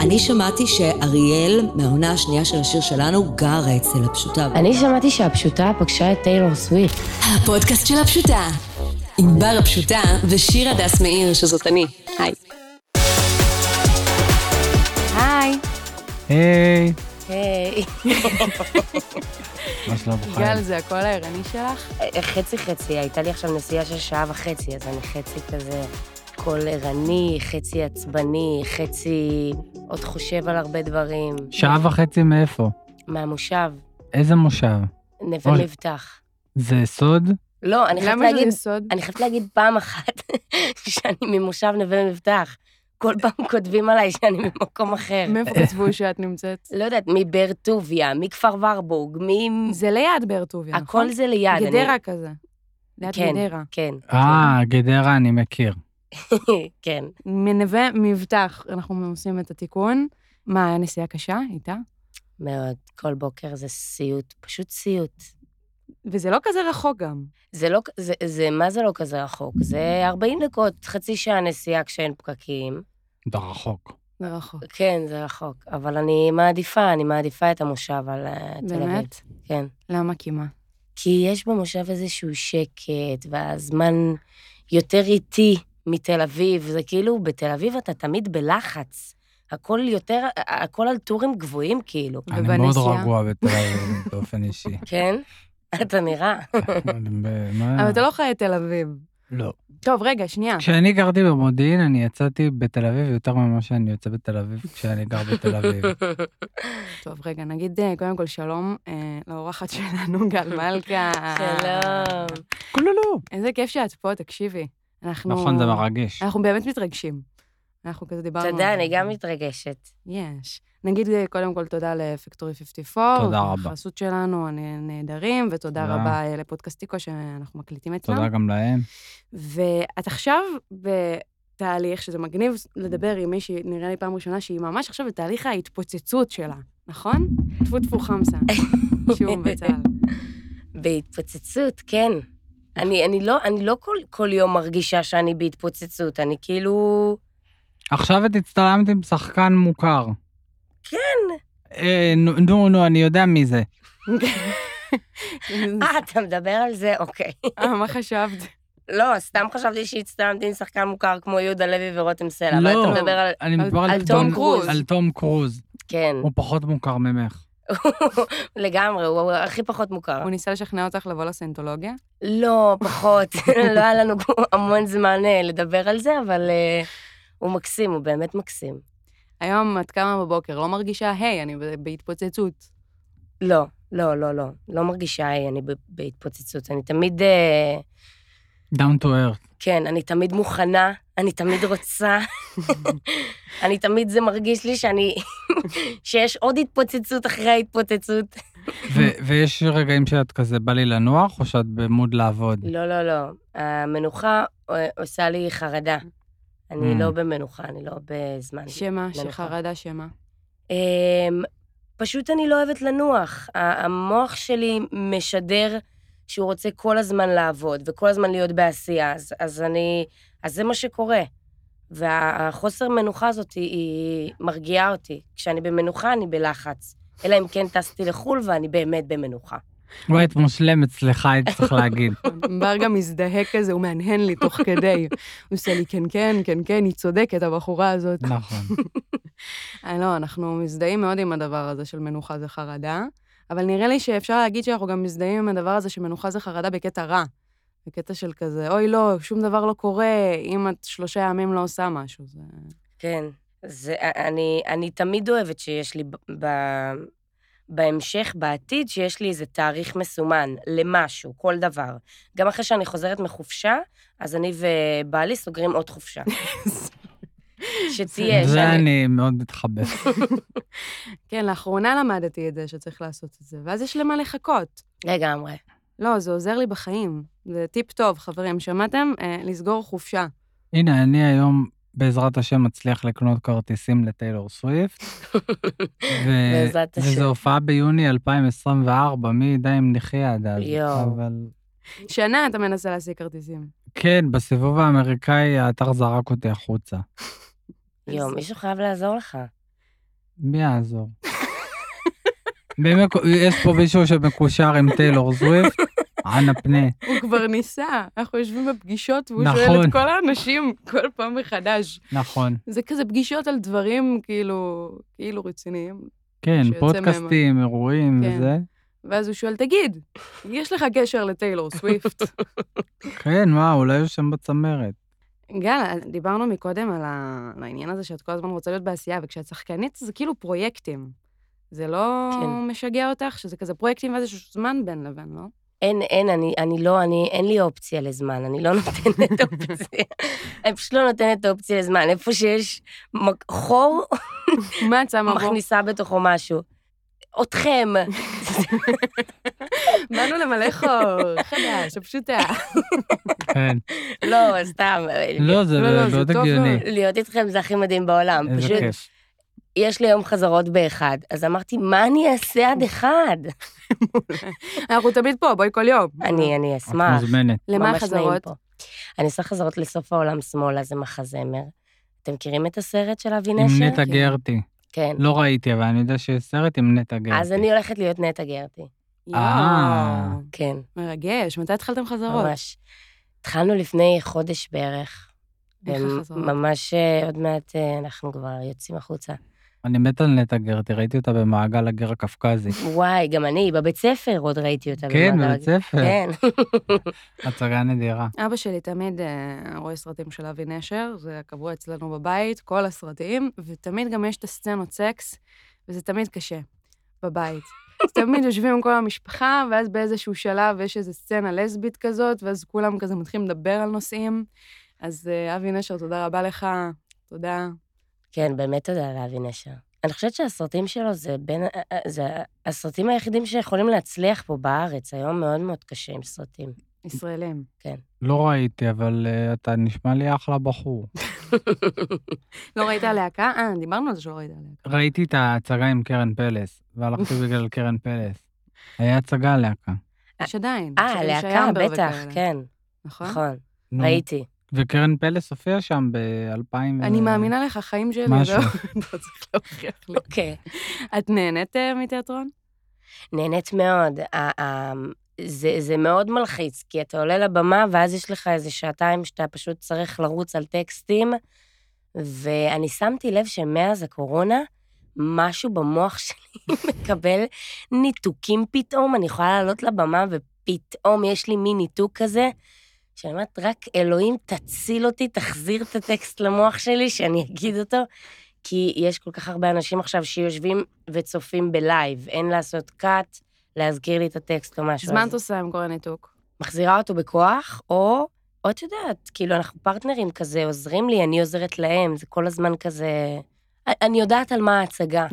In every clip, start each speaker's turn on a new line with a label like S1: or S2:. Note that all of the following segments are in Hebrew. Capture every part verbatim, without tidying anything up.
S1: אני שמעתי שאריאל, מהעונה השנייה של השיר שלנו, גרה אצל הפשוטה.
S2: אני שמעתי שהפשוטה פגשה את טיילור סוויפט.
S3: הפודקאסט של הפשוטה. עם בר הפשוטה ושיר הדס מאיר, שזאת אני. היי.
S2: היי.
S4: היי.
S2: היי.
S4: מה שלא בחיים?
S5: גל, זה הכל הערני שלך?
S2: חצי חצי, הייתה לי עכשיו נסיעה של שעה וחצי, אז אני חצי כזה קול ערני, חצי עצבני, חצי עוד חושב על הרבה דברים.
S4: שעה וחצי מאיפה?
S2: מהמושב.
S4: איזה מושב?
S2: נווה
S4: אוי.
S2: מבטח.
S4: זה סוד?
S2: לא, אני חייבת
S5: למה זה
S2: להגיד,
S5: יסוד?
S2: אני חייבת להגיד פעם אחת שאני ממושב נווה מבטח. כל פעם כותבים עליי שאני ממקום אחר.
S5: מאיפה כתבו שאת נמצאת?
S2: לא יודעת, מבאר טוביה, מכפר ורבורג, מ...
S5: זה ליד באר טוביה, נכון?
S2: הכל זה ליד.
S5: גדרה
S2: אני-
S5: כזה. ליד
S2: כן,
S5: גדרה.
S2: כן,
S4: אה, גדרה אני מכיר.
S2: כן.
S5: מנווה מבטח, אנחנו עושים את התיקון. מה, היה נסיעה קשה איתה?
S2: מאוד. כל בוקר זה סיוט, פשוט סיוט.
S5: וזה לא כזה רחוק גם.
S2: זה לא, זה, זה, מה זה לא כזה רחוק? זה ארבעים דקות, חצי שעה נסיעה כשאין פקקים.
S4: זה רחוק.
S5: זה רחוק.
S2: כן, זה רחוק. אבל אני מעדיפה, אני מעדיפה את המושב על uh, תל אביב.
S5: באמת?
S2: כן.
S5: למה? כי מה?
S2: כי יש במושב איזשהו שקט, והזמן יותר איטי מתל אביב. זה כאילו, בתל אביב אתה תמיד בלחץ. הכל יותר, הכל על טורים גבוהים, כאילו.
S4: אני מאוד
S5: ובנסיעה?
S4: רגוע בתל אביב באופן אישי.
S2: כן? אתה נראה.
S4: אני ב- מה-
S5: אבל אתה לא חי את תל אביב.
S4: לא.
S5: טוב, רגע, שנייה.
S4: כשאני גרתי במודיעין, אני יצאתי בתל אביב יותר ממה שאני יוצא בתל אביב כשאני גר בתל אביב.
S5: טוב, רגע, נגיד אה, קודם כל שלום אה, לאורחת שלנו, גל מלכה.
S2: שלום.
S4: כולו.
S5: איזה כיף שאת פה, תקשיבי. אנחנו...
S4: נכון, זה מרגש.
S5: אנחנו באמת מתרגשים. אנחנו כזה דיברנו...
S2: תודה,
S5: על
S2: אני
S5: זה.
S2: גם מתרגשת.
S5: יש. נגיד אה, קודם כל תודה לפקטורי חמישים וארבע.
S4: תודה רבה.
S5: החסות שלנו, הנהדרים, ותודה
S4: תודה.
S5: רבה אה, לפודקאסטיקו שאנחנו מקליטים אצלם.
S4: תודה גם להם.
S5: ואת עכשיו בתהליך, שזה מגניב לדבר עם מישהי, נראה לי פעם ראשונה, שהיא ממש עכשיו בתהליך ההתפוצצות שלה, נכון? טפו טפו חמסה, שיעור בצהל.
S2: בהתפוצצות, כן. אני, אני לא, אני לא כל, כל יום מרגישה שאני בהתפוצצות, אני כאילו...
S4: עכשיו את הצטלמת עם שחקן מוכר.
S2: כן.
S4: אה, נו, נו, נו, אני יודע מי זה.
S2: אה, אתה מדבר על זה? אוקיי.
S5: אה, מה חשבת?
S2: לא, סתם חשבתי שהצטלמתי עם שחקן מוכר כמו יהודה לוי ורותם סלע, אבל
S4: לא,
S2: אתה מדבר על...
S4: אני מדבר
S2: על
S4: על
S2: תום
S4: תום
S2: קרוז.
S4: על תום קרוז.
S2: כן,
S4: הוא פחות מוכר ממך.
S2: לגמרי, הוא הכי פחות מוכר.
S5: הוא ניסה לשכנע אותך לבוא לסנטולוגיה?
S2: לא, פחות. לא היה לנו המון זמן אה, לדבר על זה, אבל אה, הוא מקסים, הוא באמת מקסים.
S5: היום את קמה בבוקר, לא מרגישה, היי, אני ב- בהתפוצצות.
S2: לא, לא, לא, לא. לא מרגישה, היי, אני ב- בהתפוצצות. אני תמיד... אה,
S4: down to earth.
S2: כן, אני תמיד מוכנה, אני תמיד רוצה. אני תמיד, זה מרגיש לי שאני... שיש עוד התפוצצות אחרי ההתפוצצות.
S4: ו- ויש רגעים שאת כזה בא לי לנוח, או שאת במוד לעבוד?
S2: לא, לא, לא. המנוחה אה, עושה לי חרדה. אני
S4: Mm.
S2: לא במנוחה, אני לא בזמן.
S5: שמה,
S2: מנוחה.
S5: שחרדה שמה.
S2: אמ, פשוט אני לא אוהבת לנוח. ה- המוח שלי משדר שהוא רוצה כל הזמן לעבוד, וכל הזמן להיות בעשייה, אז, אז אני... אז זה מה שקורה. והחוסר מנוחה הזאת היא, היא מרגיעה אותי. כשאני במנוחה, אני בלחץ. אלא אם כן טסתי לחול, ואני באמת במנוחה.
S4: וואי, את מושלמת, סליחה, הייתי צריך להגיד.
S5: בר גם מזדהה כזה, הוא מהנהן לי תוך כדי. הוא עושה לי, כן, כן, כן, כן, היא צודקת, הבחורה הזאת.
S4: נכון.
S5: אה, לא, אנחנו מזדהים מאוד עם הדבר הזה של מנוחה זה חרדה, אבל נראה לי שאפשר להגיד שאנחנו גם מזדהים עם הדבר הזה שמנוחה זה חרדה בקטע רע. בקטע של כזה, אוי, לא, שום דבר לא קורה, אם את שלושה ימים לא עושה משהו. זה...
S2: כן. זה, אני, אני תמיד אוהבת שיש לי ב, ב, בהמשך, בעתיד, שיש לי איזה תאריך מסומן למשהו, כל דבר. גם אחרי שאני חוזרת מחופשה, אז אני ובעלי סוגרים עוד חופשה. שתהיה,
S4: זה
S2: שאני...
S4: אני מאוד מתחבא.
S5: כן, לאחרונה למדתי את זה שצריך לעשות את זה, ואז יש למה לחכות.
S2: לגמרי.
S5: לא, זה עוזר לי בחיים. זה טיפ טוב, חברים, שמעתם? אה, לסגור חופשה.
S4: הנה, אני היום, בעזרת השם, מצליח לקנות כרטיסים לטיילור סוויפט. ו-
S2: בעזרת השם.
S4: וזו הופעה ביוני אלפיים עשרים וארבע, מי ידע אם נחיה עד אז.
S2: יואו.
S4: אבל...
S5: שנה אתה מנסה להשיג כרטיסים.
S4: כן, בסיבוב האמריקאי האתר זרק אותי החוצה.
S2: יום, מישהו חייב לעזור לך.
S4: מי יעזור? יש פה מישהו שמקושר עם טיילור סוויפט, ענה פנה.
S5: הוא כבר ניסה, אנחנו יושבים בפגישות, והוא
S4: נכון.
S5: שואל את כל האנשים כל פעם מחדש.
S4: נכון.
S5: זה כזה פגישות על דברים כאילו, כאילו רציניים.
S4: כן,
S5: שיוצא
S4: פודקאסטים, אירועים
S5: כן.
S4: וזה.
S5: ואז הוא שואל, תגיד, יש לך קשר לטיילור סוויפט?
S4: כן, מה, אולי הוא שם בצמרת.
S5: גל, דיברנו מקודם על ה- על העניין הזה שאת כל הזמן רוצה להיות בעשייה, וכשאת שחקנית זה כאילו פרויקטים. זה לא
S2: כן.
S5: משגע אותך, שזה כזה פרויקטים ואז יש זמן בין לבין, לא?
S2: אין, אין, אני, אני לא, אני, אין לי אופציה לזמן, אני לא נותנת אופציה. אני פשוט לא נותנת אופציה לזמן. איפה שיש מק- חור,
S5: מה את שמה בו?
S2: מכניסה בתוכו משהו. אתכם.
S5: באנו למלא חור, חדש, הפשוטה.
S4: כן.
S2: לא, סתם.
S4: לא, זה
S5: לא, לא, זה
S4: מאוד
S5: טוב
S4: הגיוני.
S5: מאוד.
S2: להיות איתכם זה הכי מדהים בעולם.
S4: איזה
S2: פשוט,
S4: כיף.
S2: יש לי יום חזרות באחד, אז אמרתי, מה אני אעשה עד אחד?
S5: אנחנו תמיד פה, בואי כל יום.
S2: אני, אני
S4: את
S2: אשמח.
S4: מוזמנת.
S5: למה
S2: ממש
S5: החזרות?
S2: נעים פה. אני עושה חזרות לסוף העולם שמאלה, זה מחזמר. אתם מכירים את הסרט של אבי
S4: עם
S2: נשר?
S4: נטע גרטי.
S2: כן.
S4: לא ראיתי, אבל אני יודע שיש סרט עם נטע גרטי.
S2: אז אני הולכת להיות נטע גרטי.
S4: אה.
S5: יואו,
S2: כן,
S5: מרגש. מתי התחלתם חזרות?
S2: ממש. התחלנו לפני חודש בערך.
S5: איך
S2: ומ-
S5: החזרות?
S2: ממש אה, עוד מעט אה, אנחנו כבר יוצאים החוצה.
S4: אני מת על נטע גרטי, ראיתי אותה במעגל הגר הקפקזי.
S2: וואי, גם אני, בבית ספר עוד ראיתי אותה.
S4: כן,
S2: במעגל-
S4: בבית ספר.
S2: כן.
S4: הצגה נדירה.
S5: אבא שלי תמיד אה, רואה סרטים של אבי נשר, זה קבוע אצלנו בבית, כל הסרטים, ותמיד גם יש את הסצנות סקס, וזה תמיד קשה, בבית. אז תמיד יושבים עם כל המשפחה, ואז באיזשהו שלב יש איזו סצנה לסבית כזאת, ואז כולם כזה מתחילים לדבר על נושאים. אז אה, אבי נשר, תודה רבה לך, תודה.
S2: כן, באמת תודה לאבי נשר. אני חושבת שהסרטים שלו זה בין, זה הסרטים היחידים שיכולים להצליח פה בארץ. היום מאוד מאוד קשה עם סרטים.
S5: ישראלים.
S4: לא ראיתי, אבל uh, אתה נשמע לי אחלה בחור.
S5: לא ראית הלהקה? אה, דיברנו על זה שלא ראית הלהקה.
S4: ראיתי את ההצגה עם קרן פלס, והלכתי בגלל קרן פלס. היה הצגה הלהקה.
S5: יש עדיין.
S2: אה,
S5: של אלישע
S2: להקה,
S5: ימבר
S2: בטח,
S5: וכאלה.
S2: כן,
S5: נכון?
S2: נכון,
S4: נו,
S2: ראיתי.
S4: וקרן פלס הופיע שם ב-אלפיים...
S5: אני מאמינה לך, חיים שלי,
S4: משהו.
S5: זהו, אתה צריך להוכיח לי.
S2: אוקיי.
S5: את נהנית אה, מתיאטרון?
S2: נהנית מאוד. ה- ה- זה, זה מאוד מלחיץ, כי אתה עולה לבמה, ואז יש לך איזה שעתיים שאתה פשוט צריך לרוץ על טקסטים, ואני שמתי לב שמאז הקורונה, משהו במוח שלי מקבל ניתוקים פתאום, אני יכולה לעלות לבמה, ופתאום יש לי מין ניתוק כזה, שאני אומרת, רק אלוהים תציל אותי, תחזיר את הטקסט למוח שלי, שאני אגיד אותו, כי יש כל כך הרבה אנשים עכשיו שיושבים וצופים בלייב, אין לעשות קאט, להזכיר לי את הטקסט או משהו.
S5: אז מה
S2: אז
S5: את עושה עם כל הניתוק?
S2: מחזירה אותו בכוח, או, או את יודעת, כאילו אנחנו פרטנרים כזה, עוזרים לי, אני עוזרת להם, זה כל הזמן כזה... אני יודעת על מה ההצגה,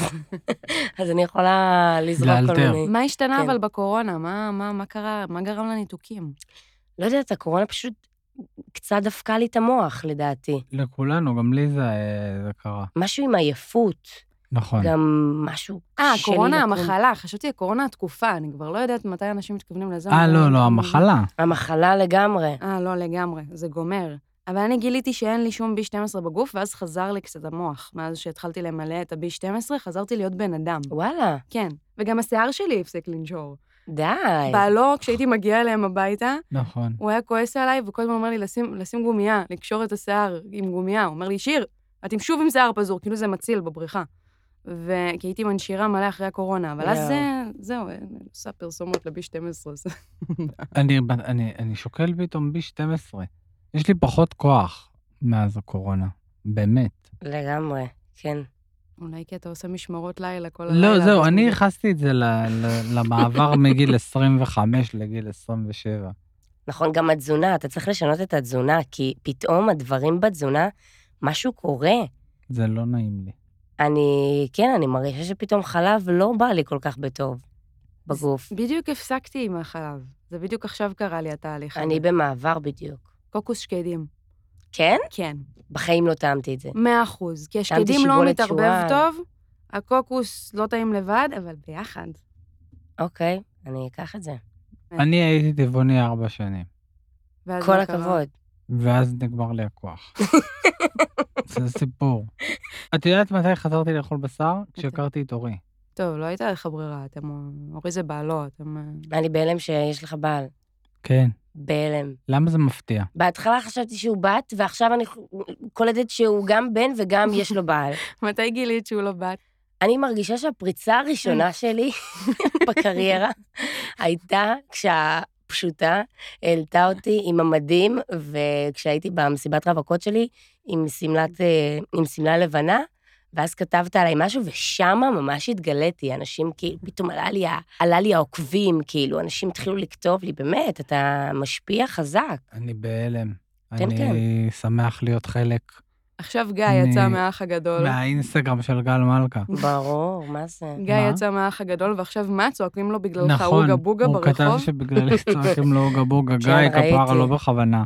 S2: אז אני יכולה לזרוק כל
S4: לאלתר.
S2: מיני...
S5: מה השתנה
S2: כן.
S5: אבל בקורונה? מה, מה, מה קרה? מה גרם לניתוקים?
S2: לא יודעת, הקורונה פשוט קצת דפקה לי את המוח, לדעתי.
S4: לכולנו, גם לי זה, זה קרה.
S2: משהו עם עייפות,
S4: נכון.
S2: גם משהו
S5: אה,
S2: קשה לי
S5: הקורונה
S2: לקום.
S5: המחלה, חשבתי הקורונה התקופה, אני כבר לא יודעת מתי אנשים מתכוונים לזה.
S4: אה,
S5: אני
S4: לא, לא,
S5: יודעת.
S4: המחלה.
S2: המחלה לגמרי.
S5: אה, לא, לגמרי, זה גומר. אבל אני גיליתי שאין לי שום בי שתים עשרה בגוף, ואז חזר לי קצת המוח. מאז שהתחלתי למלא את ה-בי שתים עשרה, חזרתי להיות בן אדם.
S2: וואלה,
S5: כן. וגם השיער שלי הפסיק לנשור.
S2: די.
S5: בעלו, כשהייתי מגיעה אליהם הביתה,
S4: נכון.
S5: הוא היה כועס עליי, וכל הזמן אומר לי לשים, לשים גומייה, לקשור את השיער עם גומייה. הוא אומר לי, שיר, את עם שוב עם שיער פזור, כאילו זה מציל בבריכה. וכי הייתי מנשירה מלא אחרי הקורונה, אבל אז
S2: יואו.
S5: זה, זהו, אני עושה פרסומות ל-בי שתים עשרה. זה-
S4: אני, אני, אני שוקל פתאום בי שתים עשרה. יש לי פחות כוח מאז הקורונה. באמת.
S2: לגמרי, כן.
S5: אולי כי אתה עושה משמרות לילה כל הלילה.
S4: לא, זהו,
S5: ואז
S4: אני
S5: מגיע-
S4: ייחסתי את זה ל- ל- למעבר מגיל עשרים וחמש לגיל עשרים ושבע.
S2: נכון, גם התזונה, אתה צריך לשנות את התזונה, כי פתאום הדברים בתזונה, משהו קורה.
S4: זה לא נעים לי.
S2: אני, כן, אני מרגישה שפתאום חלב לא בא לי כל כך בטוב בגוף.
S5: בדיוק הפסקתי עם החלב. זה בדיוק עכשיו קרה לי התהליך הזה.
S2: אני במעבר בדיוק.
S5: קוקוס שקדים.
S2: כן?
S5: כן,
S2: בחיים לא טעמתי את זה.
S5: מאה אחוז. כי
S2: טעמתי
S5: השקדים לא
S2: שיבולת
S5: מתערבב
S2: שועל.
S5: טוב, הקוקוס לא טעים לבד, אבל ביחד.
S2: אוקיי, אני אקח את זה.
S4: אני הייתי טבעוני ארבע שנים,
S5: ואז
S2: כל
S5: מה קרה?
S2: הכבוד.
S4: ואז נגמר לי הכוח. זה סיפור. את יודעת מתי חזרתי לאכול בשר? כשהכרתי את אורי.
S5: טוב, לא הייתה לך ברירה, אתם... אורי זה בעלו, אתם...
S2: אני בהלם שיש לך בעל.
S4: כן.
S2: בהלם.
S4: למה זה מפתיע?
S2: בהתחלה חשבתי שהוא בת, ועכשיו אני קולטת שהוא גם בן וגם יש לו בעל.
S5: מתי גילית שהוא לא בת?
S2: אני מרגישה שהפריצה הראשונה שלי בקריירה הייתה כשהפשוטה העלתה אותי עם המדים, וכשהייתי במסיבת רווקות שלי עם סמלת, עם סמלה לבנה, ואז כתבת עליי משהו, ושם ממש התגליתי, אנשים כאילו, פתאום עלה לי, עלה לי העוקבים, כאילו, אנשים התחילו לכתוב לי, באמת, אתה משפיע חזק.
S4: אני בהלם.
S2: כן,
S4: אני
S2: כן.
S4: שמח להיות חלק.
S5: עכשיו גיא
S4: אני-
S5: יצא מהאח הגדול.
S4: מהאינסטגרם של גל מלכה.
S2: ברור, מה זה?
S5: גיא
S4: מה?
S5: יצא מהאח הגדול, ועכשיו מה? צועקים לו בגללך
S4: נכון,
S5: אוגה בוגה
S4: הוא כתב
S5: ברחוב?
S4: שבגלל צועקים לו אוגה בוגה, גיא
S2: כן,
S4: כפרה
S2: ראיתי.
S4: לא בכוונה.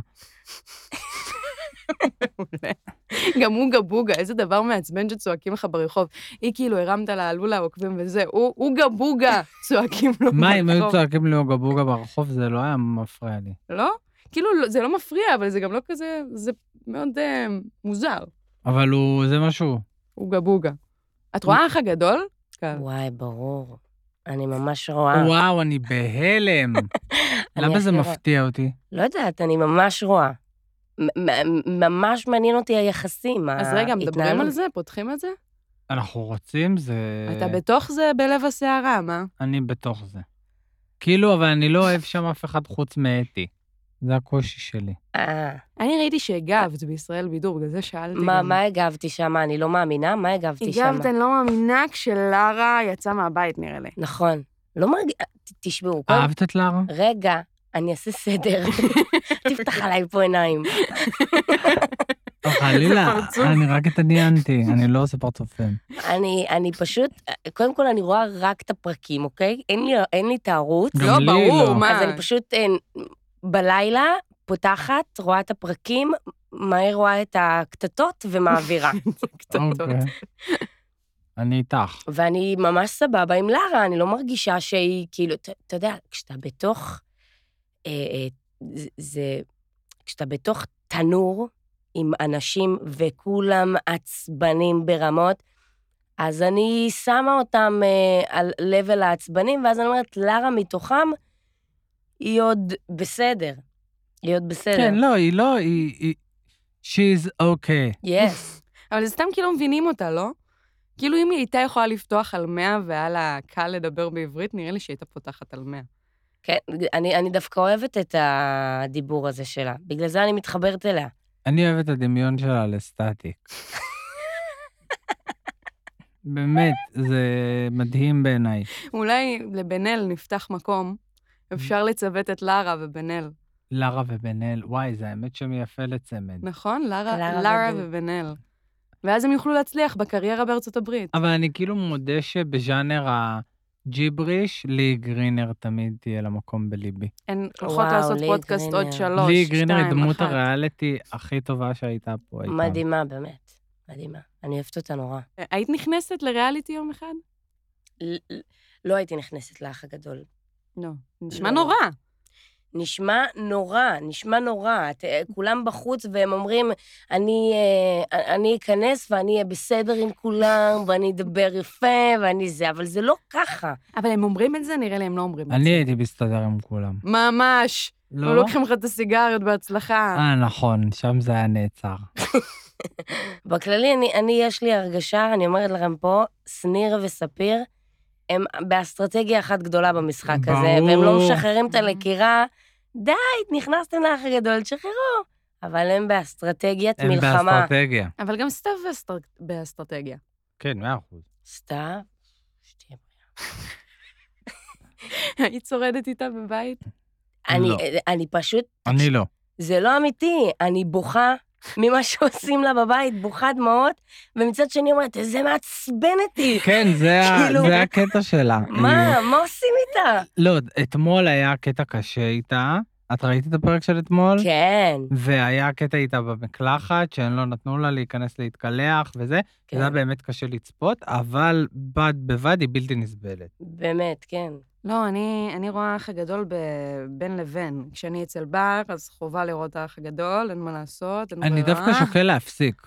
S5: גם אוגה בוגה, איזה דבר מעצבן שצועקים לך ברחוב. היא כאילו הרמת לה, עלו לה עוקבים וזה, הוא אוגה בוגה, צועקים לו
S4: מה, אם היו
S5: ברחוב.
S4: צועקים לי אוגה בוגה ברחוב, זה לא היה מפריע לי.
S5: לא? כאילו, לא- זה לא מפריע, אבל זה גם לא כזה, זה מאוד אה, מוזר.
S4: אבל הוא, זה משהו.
S5: אוגה בוגה. את רואה האח הגדול? כן.
S2: וואי, ברור. אני ממש רואה.
S4: וואו, אני בהלם. למה זה
S2: הכי רואה.
S4: מפתיע אותי?
S2: לא יודעת, אני ממש רואה. מ- מ- ממש מעניין אותי היחסים,
S5: אז רגע, מדברים
S2: ההתנהלות.
S5: על זה? פותחים את זה?
S4: אנחנו רוצים, זה...
S5: אתה בתוך זה בלב הסערה, מה?
S4: אני בתוך זה. כאילו, אבל אני לא אוהב שם אף אחד חוץ מאתי. זה הקושי שלי.
S2: אה,
S5: אני ראיתי שהגבת בישראל בידור, בגלל זה שאלתי
S2: מה
S5: גם.
S2: מה הגבתי שם? אני לא מאמינה? מה הגבתי שם?
S5: הגבת, אני לא מאמינה, כשלרה יצאה מהבית, נראה לי.
S2: נכון. לא מרגיש... תשמעו, קודם-
S4: אהבת את לארה?
S2: רגע, אני אעשה סדר. תפתח עליי פה עיניים.
S4: חלילה,
S5: פרצוף.
S4: אני רק התעניינתי, אני לא עושה פרצופים.
S2: אני, אני פשוט, קודם כל אני רואה רק את הפרקים, אוקיי? אין לי, אין לי את הערוץ.
S4: גם
S5: לא,
S4: לי
S5: ברור,
S4: לא.
S5: מה?
S2: אז אני פשוט אה, בלילה פותחת, רואה את הפרקים, מהר רואה את הקטטות ומעבירה.
S4: אוקיי. אני איתך.
S2: ואני ממש סבבה עם לרה, אני לא מרגישה שהיא, כאילו, אתה אתה יודע, כשאתה בתוך, אה, אה, זה- זה, כשאתה בתוך תנור עם אנשים וכולם עצבנים ברמות, אז אני שמה אותם אה, על לבל העצבנים, ואז אני אומרת, לרה מתוכם, היא עוד בסדר. היא עוד בסדר.
S4: כן, לא, היא לא, היא... היא- She's okay.
S2: יס.
S5: אבל זה סתם כאילו לא מבינים אותה, לא? כאילו אם היא הייתה יכולה לפתוח על מאה והיה לה קל לדבר בעברית, נראה לי שהיא הייתה פותחת על מאה.
S2: כן, אני, אני דווקא אוהבת את הדיבור הזה שלה. בגלל זה אני מתחברת אליה.
S4: אני אוהב את הדמיון שלה לסטטיק. באמת, זה מדהים בעיניי.
S5: אולי לבן-אל נפתח מקום, אפשר לצוות את לרה ובן-אל.
S4: לארה ובן-אל, וואי, זה האמת שם יפה לצמד.
S5: נכון? לרה,
S2: לרה
S5: לרה
S2: ובן.
S5: ובן-אל. ואז הם יוכלו להצליח בקריירה בארצות הברית.
S4: אבל אני כאילו מודה שבז'אנר הג'יבריש, לי גרינר תמיד תהיה לה מקום בליבי.
S5: הן הולכות
S2: וואו,
S5: לעשות
S2: לי
S5: פודקאסט עוד
S2: גרינר.
S5: שלוש,
S4: לי גרינר היא
S5: שתיים,
S4: דמות
S5: אחת.
S4: הריאליטי הכי טובה שהייתה פה. אי פעם.
S2: מדהימה, באמת. מדהימה. אני אוהבת אותה נורא.
S5: היית נכנסת לריאליטי יום אחד?
S2: ל- ל- לא הייתי נכנסת לאח הגדול.
S5: לא. נשמע
S2: לא.
S5: נורא.
S2: נשמע נורא, נשמע נורא. את, אה, כולם בחוץ והם אומרים, אני, אה, אני אכנס ואני אהיה בסדר עם כולם, ואני אדבר יפה, ואני זה, אבל זה לא ככה.
S5: אבל הם אומרים את זה, נראה לי הם לא אומרים את
S4: אני
S5: זה.
S4: הייתי מסתדר עם כולם.
S5: ממש.
S4: לא?
S5: לא לוקחים לך את הסיגריות בהצלחה.
S4: אה, נכון, שם זה היה נעצר.
S2: בכללי, אני, אני, יש לי הרגשה, אני אומרת לכם פה, שניר וספיר, הם באסטרטגיה אחת גדולה במשחק הזה,
S4: ברור.
S2: והם לא משחררים את הלקירה, די, נכנסתם לאח הגדול, תשחררו. אבל הם באסטרטגיית
S4: הם
S2: מלחמה.
S4: באסטרטגיה.
S5: אבל גם סתיו באסטר- באסטרטגיה.
S4: כן, מאה אחוז.
S2: סתיו, שתהיה
S5: היית שורדת איתה בבית?
S2: אני,
S4: לא.
S2: אני פשוט,
S4: אני לא.
S2: זה לא אמיתי, אני בוכה ממה שעושים לה בבית, בוכה דמעות, ומצד שני אומרת, איזה מעצבנת היא.
S4: כן, זה ה-
S2: כאילו-
S4: זה הקטע שלה.
S2: מה, מה עושים איתה?
S4: לא, אתמול היה קטע קשה איתה. את ראית את הפרק של אתמול?
S2: כן,
S4: והיה קטע איתה במקלחת, שהם לא נתנו לה להיכנס להתקלח וזה,
S2: כן.
S4: זה היה באמת קשה לצפות, אבל בד בבד היא בלתי נסבלת.
S2: באמת, כן.
S5: לא, אני, אני רואה האח הגדול ב- בין לבין. כשאני אצל בר, אז חובה לראות האח הגדול, אין מה לעשות, אין
S4: אני
S5: ברירה.
S4: דווקא שוקל להפסיק.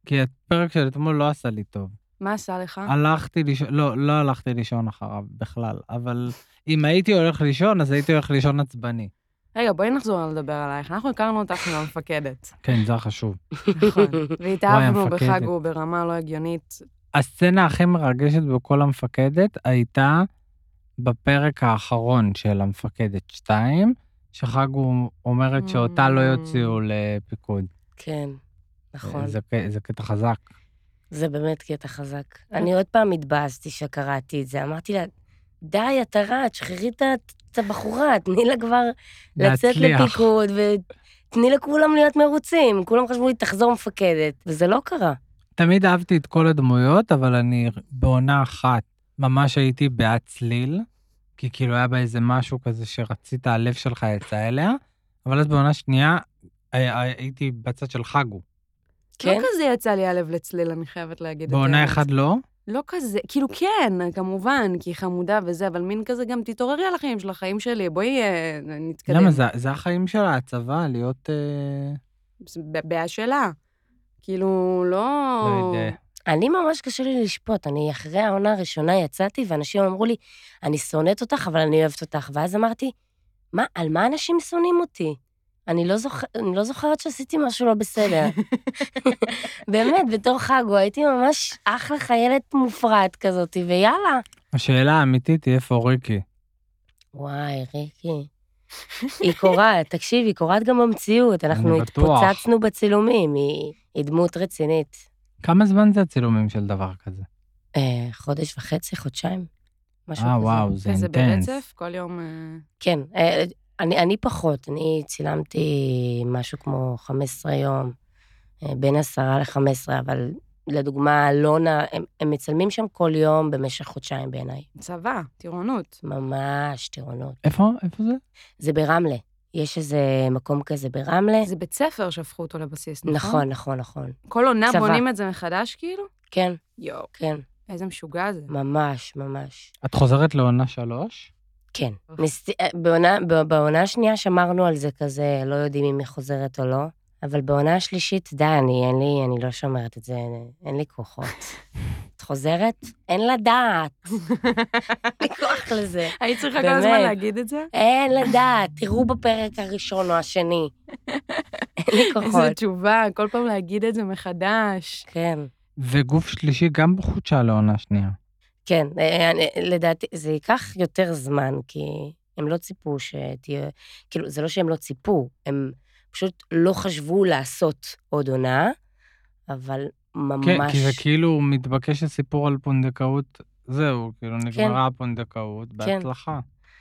S4: כי הפרק של אתמול לא עשה לי טוב.
S5: מה עשה לך?
S4: הלכתי לישון, לא, לא הלכתי לישון אחריו בכלל, אבל אם הייתי הולך לישון, אז הייתי הולך לישון עצבני.
S5: רגע, בואי נחזור לדבר עלייך. אנחנו הכרנו אותך עם המפקדת.
S4: כן, זה חשוב.
S5: נכון. והתאהבנו
S4: המפקדת.
S5: בחגו ברמה לא הגיונית.
S4: הסצנה הכי מרגשת בכל המפקדת הייתה בפרק האחרון של המפקדת שתיים, שחגו אומרת שאותה לא יוציאו לפיקוד.
S2: כן, נכון.
S4: זה, זה קטע חזק.
S2: זה באמת קטע חזק. אני עוד פעם התבאסתי שקראתי את זה. אמרתי לה, די, אתה רע, תשחררי את הבחורה, תני לה כבר לצאת
S4: להצליח.
S2: לפיקוד, ותני לכולם להיות מרוצים. כולם חשבו לי, תחזור מפקדת, וזה לא קרה.
S4: תמיד אהבתי את כל הדמויות, אבל אני בעונה אחת ממש הייתי בעד צליל, כי כאילו היה בה איזה משהו כזה שרצית, הלב שלך יצא אליה, אבל אז בעונה שנייה הייתי בצד של חגו.
S5: לא כזה יצא לי הלב לצליל, אני חייבת להגיד את זה.
S4: בעונה אחד לא?
S5: לא כזה, כאילו כן, כמובן, כי היא חמודה וזה, אבל מין כזה גם תתעוררי על החיים של החיים שלי, בואי אה, נתקדם.
S4: למה? זה, זה החיים שלה, הצבא, להיות... אה...
S5: בעיה שלה. כאילו, לא...
S4: לא יודע.
S2: אני ממש קשה לי לשפוט, אני אחרי העונה הראשונה יצאתי, ואנשים אמרו לי, אני שונאת אותך, אבל אני אוהבת אותך. ואז אמרתי, מה, על מה אנשים שונאים אותי? אני לא, זוכ... אני לא זוכרת שעשיתי משהו לא בסדר. באמת, בתור חגו, הייתי ממש אחלה חיילת מופרעת כזאת, ויאללה.
S4: השאלה האמיתית היא איפה ריקי.
S2: וואי, ריקי. היא קוראת, תקשיב, היא קוראת גם במציאות. אנחנו
S4: אני בטוח.
S2: התפוצצנו בצילומים, היא, היא דמות רצינית.
S4: כמה זמן זה הצילומים של דבר כזה?
S2: אה, חודש וחצי, חודשיים. משהו
S4: אה,
S2: כזה.
S4: וואו, זה
S5: זה
S4: אינטנס.
S5: ברצף, כל יום... אה,
S2: כן, אה, אני, אני פחות, אני צילמתי משהו כמו חמישה עשר יום, אה, בין עשרה ל-חמש עשרה, אבל לדוגמה, אלונה, הם, הם מצלמים שם כל יום במשך חודשיים בעיניי.
S5: צבא, טירונות.
S2: ממש טירונות.
S4: איפה? איפה זה?
S2: זה ברמלה. יש איזה מקום כזה ברמלה.
S5: זה בית ספר שהפכו אותו לבסיס, נכון?
S2: נכון, נכון, נכון.
S5: כל עונה
S2: צבא.
S5: בונים את זה מחדש, כאילו?
S2: כן,
S5: יואו,
S2: כן,
S5: איזה משוגע זה.
S2: ממש, ממש.
S4: את חוזרת לעונה שלוש?
S2: כן. ניס... בעונה, בעונה השנייה שמרנו על זה כזה, לא יודעים אם היא חוזרת או לא, אבל בעונה השלישית, די, אני, אין לי, אני לא שומרת את זה, אין לי כוחות. את חוזרת? אין לדעת. אין לי כוח לזה.
S5: היית צריכה כל
S2: באמת.
S5: הזמן להגיד את זה?
S2: אין לדעת, תראו בפרק הראשון או השני. אין לי
S5: איזה
S2: כוחות.
S5: תשובה, כל פעם להגיד את זה מחדש.
S2: כן.
S4: וגוף שלישי גם בחודשה לעונה שנייה.
S2: כן, אה, אני- לדעתי, זה ייקח יותר זמן, כי הם לא ציפו שתהיה, כאילו, זה לא שהם לא ציפו, הם פשוט לא חשבו לעשות עוד עונה, אבל ממש...
S4: כן, כי זה כאילו מתבקש הסיפור על פונדקאות, זהו, כאילו נגמרה הפונדקאות, בהצלחה.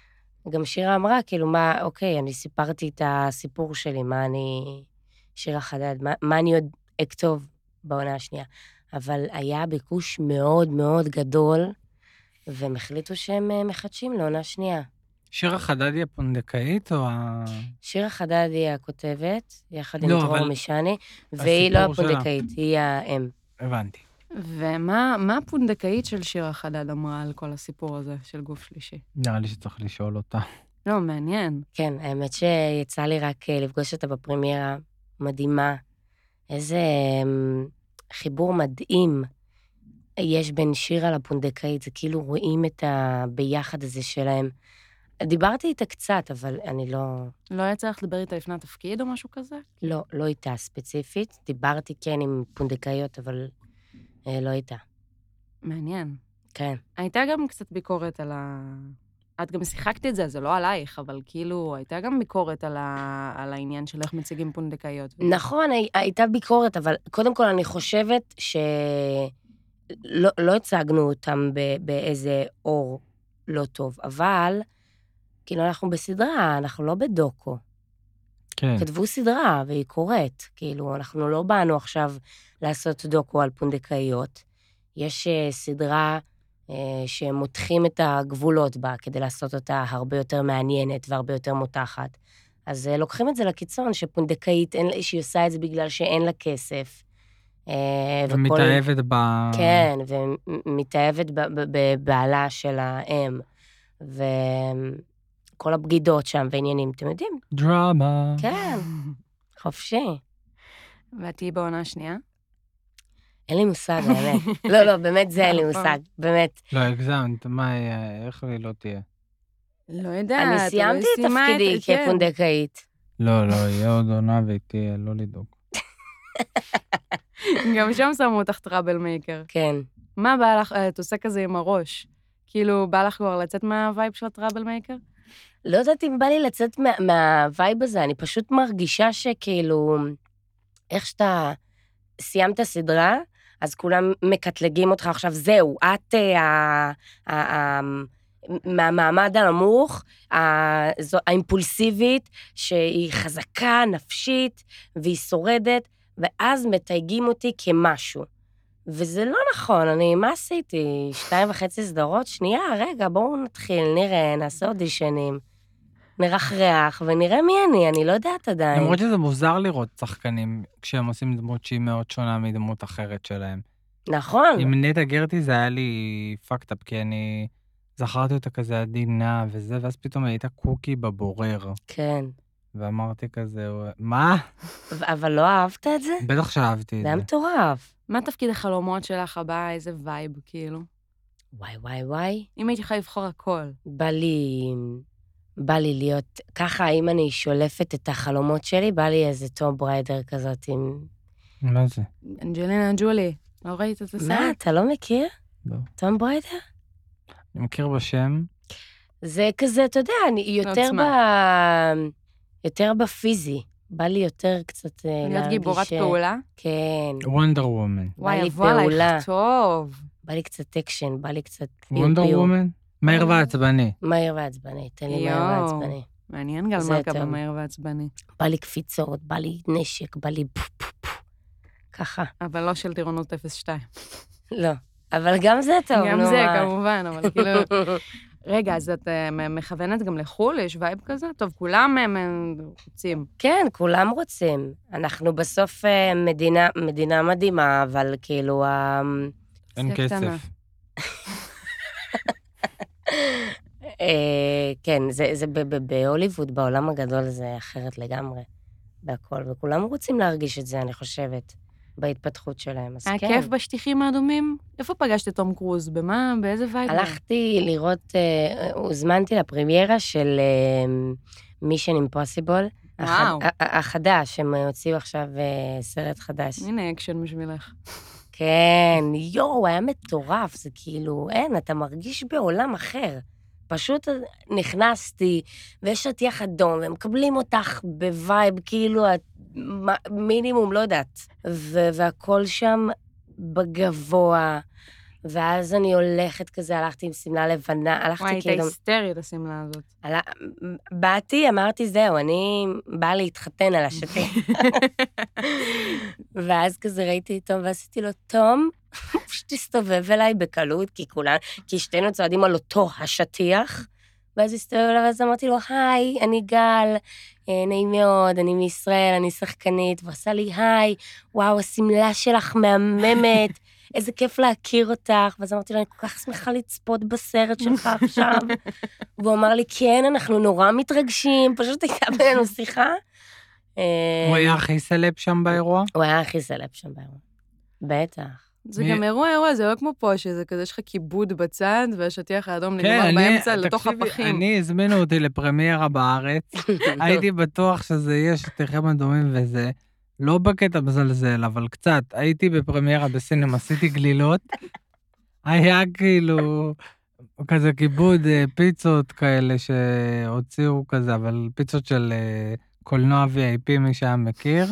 S2: גם שירה אמרה, כאילו, מה, אוקיי, אני סיפרתי את הסיפור שלי, מה אני... שירה חדד, מה, מה אני עוד אכתוב בעונה השנייה. אבל היה ביקוש מאוד מאוד גדול, והם החליטו שהם אה, מחדשים לעונה שנייה.
S4: שירה חדד היא הפונדקאית או ה...
S2: שירה חדד היא הכותבת, יחד עם
S4: לא,
S2: דרור
S4: אבל
S2: משני, והיא לא
S4: הסיפור שלה.
S2: הפונדקאית, היא האם.
S4: הבנתי.
S5: ומה מה הפונדקאית של שירה חדד אמרה על כל הסיפור הזה של גוף שלישי?
S4: נראה לי שצריך לשאול אותה.
S5: לא, מעניין.
S2: כן, האמת שיצא לי רק אה, לפגוש אותה בפרמיירה, מדהימה. איזה אמ, חיבור מדהים יש בין שירה לפונדקאית, זה כאילו רואים את הביחד הזה שלהם. דיברתי איתה קצת, אבל אני לא...
S5: לא יצא לך לדבר איתה לפני התפקיד או משהו כזה?
S2: לא, לא איתה ספציפית. דיברתי כן עם פונדקאיות, אבל אה, לא איתה.
S5: מעניין.
S2: כן.
S5: הייתה גם קצת ביקורת על ה... את גם שיחקתי את זה, זה לא עלייך, אבל כאילו, הייתה גם ביקורת על, ה... על העניין של איך מציגים פונדקאיות.
S2: נכון, הי- הייתה ביקורת, אבל קודם כל אני חושבת שלא לא הצגנו אותם ב- באיזה אור לא טוב, אבל כאילו אנחנו בסדרה, אנחנו לא בדוקו.
S4: כן.
S2: כתבו סדרה והיא קורית, כאילו אנחנו לא באנו עכשיו לעשות דוקו על פונדקאיות. יש אה, סדרה אה, שמותחים את הגבולות בה כדי לעשות אותה הרבה יותר מעניינת והרבה יותר מותחת. אז אה, לוקחים את זה לקיצון, שפונדקאית, אין, לה- שהיא עושה את זה בגלל שאין לה כסף. אה, וכל-
S4: ומתאהבת ב...
S2: כן, ומתאהבת ב- ב- בבעלה של האם. וכל הבגידות שם ועניינים, אתם יודעים?
S4: דרמה.
S2: כן, חופשי.
S5: ואת תהיי בעונה השנייה?
S2: אין לי מושג, האמת. לא, לא, באמת זה אין לי מושג, באמת.
S4: לא, הגזמת, מה, איך לי לא תהיה?
S5: לא יודעת.
S2: אני סיימתי את תפקידי כפונדקאית.
S4: לא, לא, יהיה עוד עונה ותהיה, לא לדאוג.
S5: גם שם שמו אותך טראבל מייקר.
S2: כן.
S5: מה בא לך, את עושה כזה עם הראש? כאילו, בא לך כבר לצאת מהווייב של הטראבל מייקר?
S2: לא יודעת אם בא לי לצאת מה, מהווייב הזה, אני פשוט מרגישה שכאילו, איך שאתה סיימת סדרה, אז כולם מקטלגים אותך עכשיו, זהו, את מהמעמד הנמוך, האימפולסיבית, שהיא חזקה, נפשית, והיא שורדת, ואז מתייגים אותי כמשהו. וזה לא נכון, אני, מה עשיתי? שתיים וחצי סדרות? שנייה, רגע, בואו נתחיל, נראה, נעשה אודישנים, נרחרח, ונראה מי אני, אני לא יודעת עדיין.
S4: למרות שזה מוזר לראות שחקנים כשהם עושים דמות שהיא מאוד שונה מדמות אחרת שלהם.
S2: נכון.
S4: עם נטע גרטי זה היה לי פאקט-אפ, כי אני זכרתי אותה כזה עדינה וזה, ואז פתאום הייתה קוקי בבורר.
S2: כן.
S4: ואמרתי כזה, מה?
S2: אבל לא אהבת את זה?
S4: בטח שאהבתי את
S2: זה היה
S4: זה.
S2: מטורף.
S5: מה תפקיד החלומות שלך הבא? איזה וייב, כאילו?
S2: וואי, וואי, וואי.
S5: אם הייתי יכולה לבחור הכל.
S2: בא לי, בא לי להיות, ככה, אם אני שולפת את החלומות שלי, בא לי איזה טום בריידר כזאת עם...
S4: מה זה?
S5: אנג'לינה ג'ולי, לא ראית את הסרט?
S2: מה, אתה לא מכיר?
S4: לא.
S2: טום בריידר?
S4: אני מכיר בשם.
S2: זה כזה, אתה יודע, אני יותר ב... יותר בפיזי. בא לי יותר קצת להרגיש...
S5: להיות גיבורת פעולה?
S2: כן.
S4: וונדר וומן.
S5: וואי, אבוא עלייך טוב.
S2: בא לי קצת אקשן, בא לי קצת פיו
S4: וונדר וומן? מהיר ועצבני.
S2: מהיר ועצבני, תן לי מהיר ועצבני.
S5: מעניין גל מלכה במהיר ועצבני.
S2: בא לי קפיצות, בא לי נשק, בא לי פו פו פו. ככה.
S5: אבל לא של טירונות אפס שתיים.
S2: לא, אבל גם זה טוב, נו.
S5: גם זה, כמובן, אבל כאילו... רגע, אז את מכוונת גם לחול? יש וייב כזה? טוב, כולם רוצים.
S2: כן, כולם רוצים. אנחנו בסוף מדינה, מדינה מדהימה, אבל כאילו...
S4: אין כסף.
S2: כן, זה בהוליווד, בעולם הגדול זה אחרת לגמרי, בהכל, וכולם רוצים להרגיש את זה, אני חושבת, בהתפתחות שלהם, אז כן.
S5: היה כיף בשטיחים האדומים? איפה פגשת את תום קרוז? במה? באיזה וייב?
S2: הלכתי לראות, הוזמנתי לפרמיירה של מישן אימפוסיבול, החדש, הם הוציאו עכשיו סרט חדש.
S5: הנה אקשן בשבילך.
S2: כן, יואו, היה מטורף, זה כאילו, אין, אתה מרגיש בעולם אחר. פשוט נכנסתי, ויש שטיח אדום, והם מקבלים אותך בווייב, כאילו, מינימום, לא יודעת. והכל שם בגבוה, ואז אני הולכת כזה, הלכתי עם סמלה לבנה, הלכתי כאילו...
S5: וואי, הייתה היסטרית הסמלה הזאת.
S2: באתי, אמרתי, זהו, אני באה להתחתן על השטיח. ואז כזה ראיתי את תום, ועשיתי לו, תום, פשוט הסתובב אליי בקלות, כי כולן, כי שתינו צועדים על אותו השטיח, ואז הסתובב אליי, ואז אמרתי לו, היי, אני גל, נעים מאוד, אני מישראל, אני שחקנית, ועשה לי, היי, וואו, הסמלה שלך מהממת, איזה כיף להכיר אותך, ואז אמרתי לו, אני כל כך שמחה לצפות בסרט שלך עכשיו, והוא אמר לי, כן, אנחנו נורא מתרגשים, פשוט הייתה בינינו שיחה.
S4: הוא היה הכי סלב שם באירוע?
S2: הוא היה הכי סלב שם באירוע, בטח.
S5: זה גם אירוע אירוע, זה לא כמו פה, שזה כזה, יש לך כיבוד בצד, והשטיח האדום נגמר באמצע לתוך הפחים.
S4: אני, הזמינו אותי לפרמיירה בארץ, הייתי בטוח שזה יהיה שטיחים אדומים וזה, לא בקטע מזלזל, אבל קצת, הייתי בפרמיירה בסינמה, עשיתי גלילות, היה כאילו כזה כיבוד פיצות כאלה שהוציאו כזה, אבל פיצות של קולנוע וי איי פי, מי שהיה מכיר,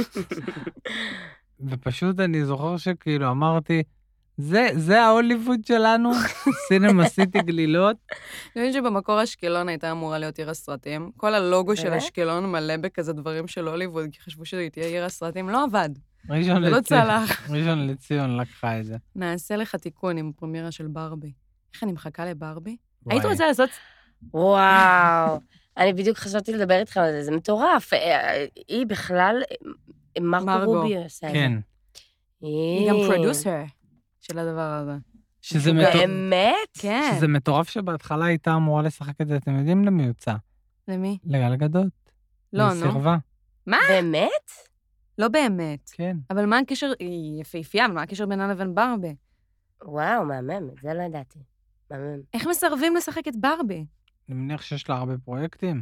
S4: ופשוט אני זוכר שכאילו אמרתי, זה, זה ההוליווד שלנו, סינמה עשיתי גלילות.
S5: אני חושבת שבמקור אשקלון הייתה אמורה להיות עיר הסרטים. כל הלוגו של אשקלון מלא בכזה דברים של הוליווד, כי חשבו שהיא תהיה עיר הסרטים, לא עבד.
S4: ראשון
S5: זה לא צלח.
S4: ראשון לציון לקחה את זה.
S5: נעשה לך תיקון עם פרמיירה של ברבי. איך אני מחכה לברבי? היית רוצה לעשות...
S2: וואו, אני בדיוק חשבתי לדבר איתכם על זה, זה מטורף. היא בכלל... מרגו רובי עושה את זה.
S4: כן.
S5: היא גם פרודוסר של הדבר הזה.
S4: שזה מטורף.
S2: באמת?
S5: כן.
S4: שזה מטורף שבהתחלה הייתה אמורה לשחק את זה, אתם יודעים למי יוצא?
S5: למי?
S4: לגל גדות.
S5: לא, נו.
S4: לסרבה.
S5: מה?
S2: באמת?
S5: לא באמת.
S4: כן.
S5: אבל מה הקשר, היא יפהפייה, אבל מה הקשר בינה לבין ברבי?
S2: וואו, מהמם, את זה לא ידעתי. מהמם.
S5: איך מסרבים לשחק את ברבי?
S4: אני מניח שיש לה הרבה פרויקטים.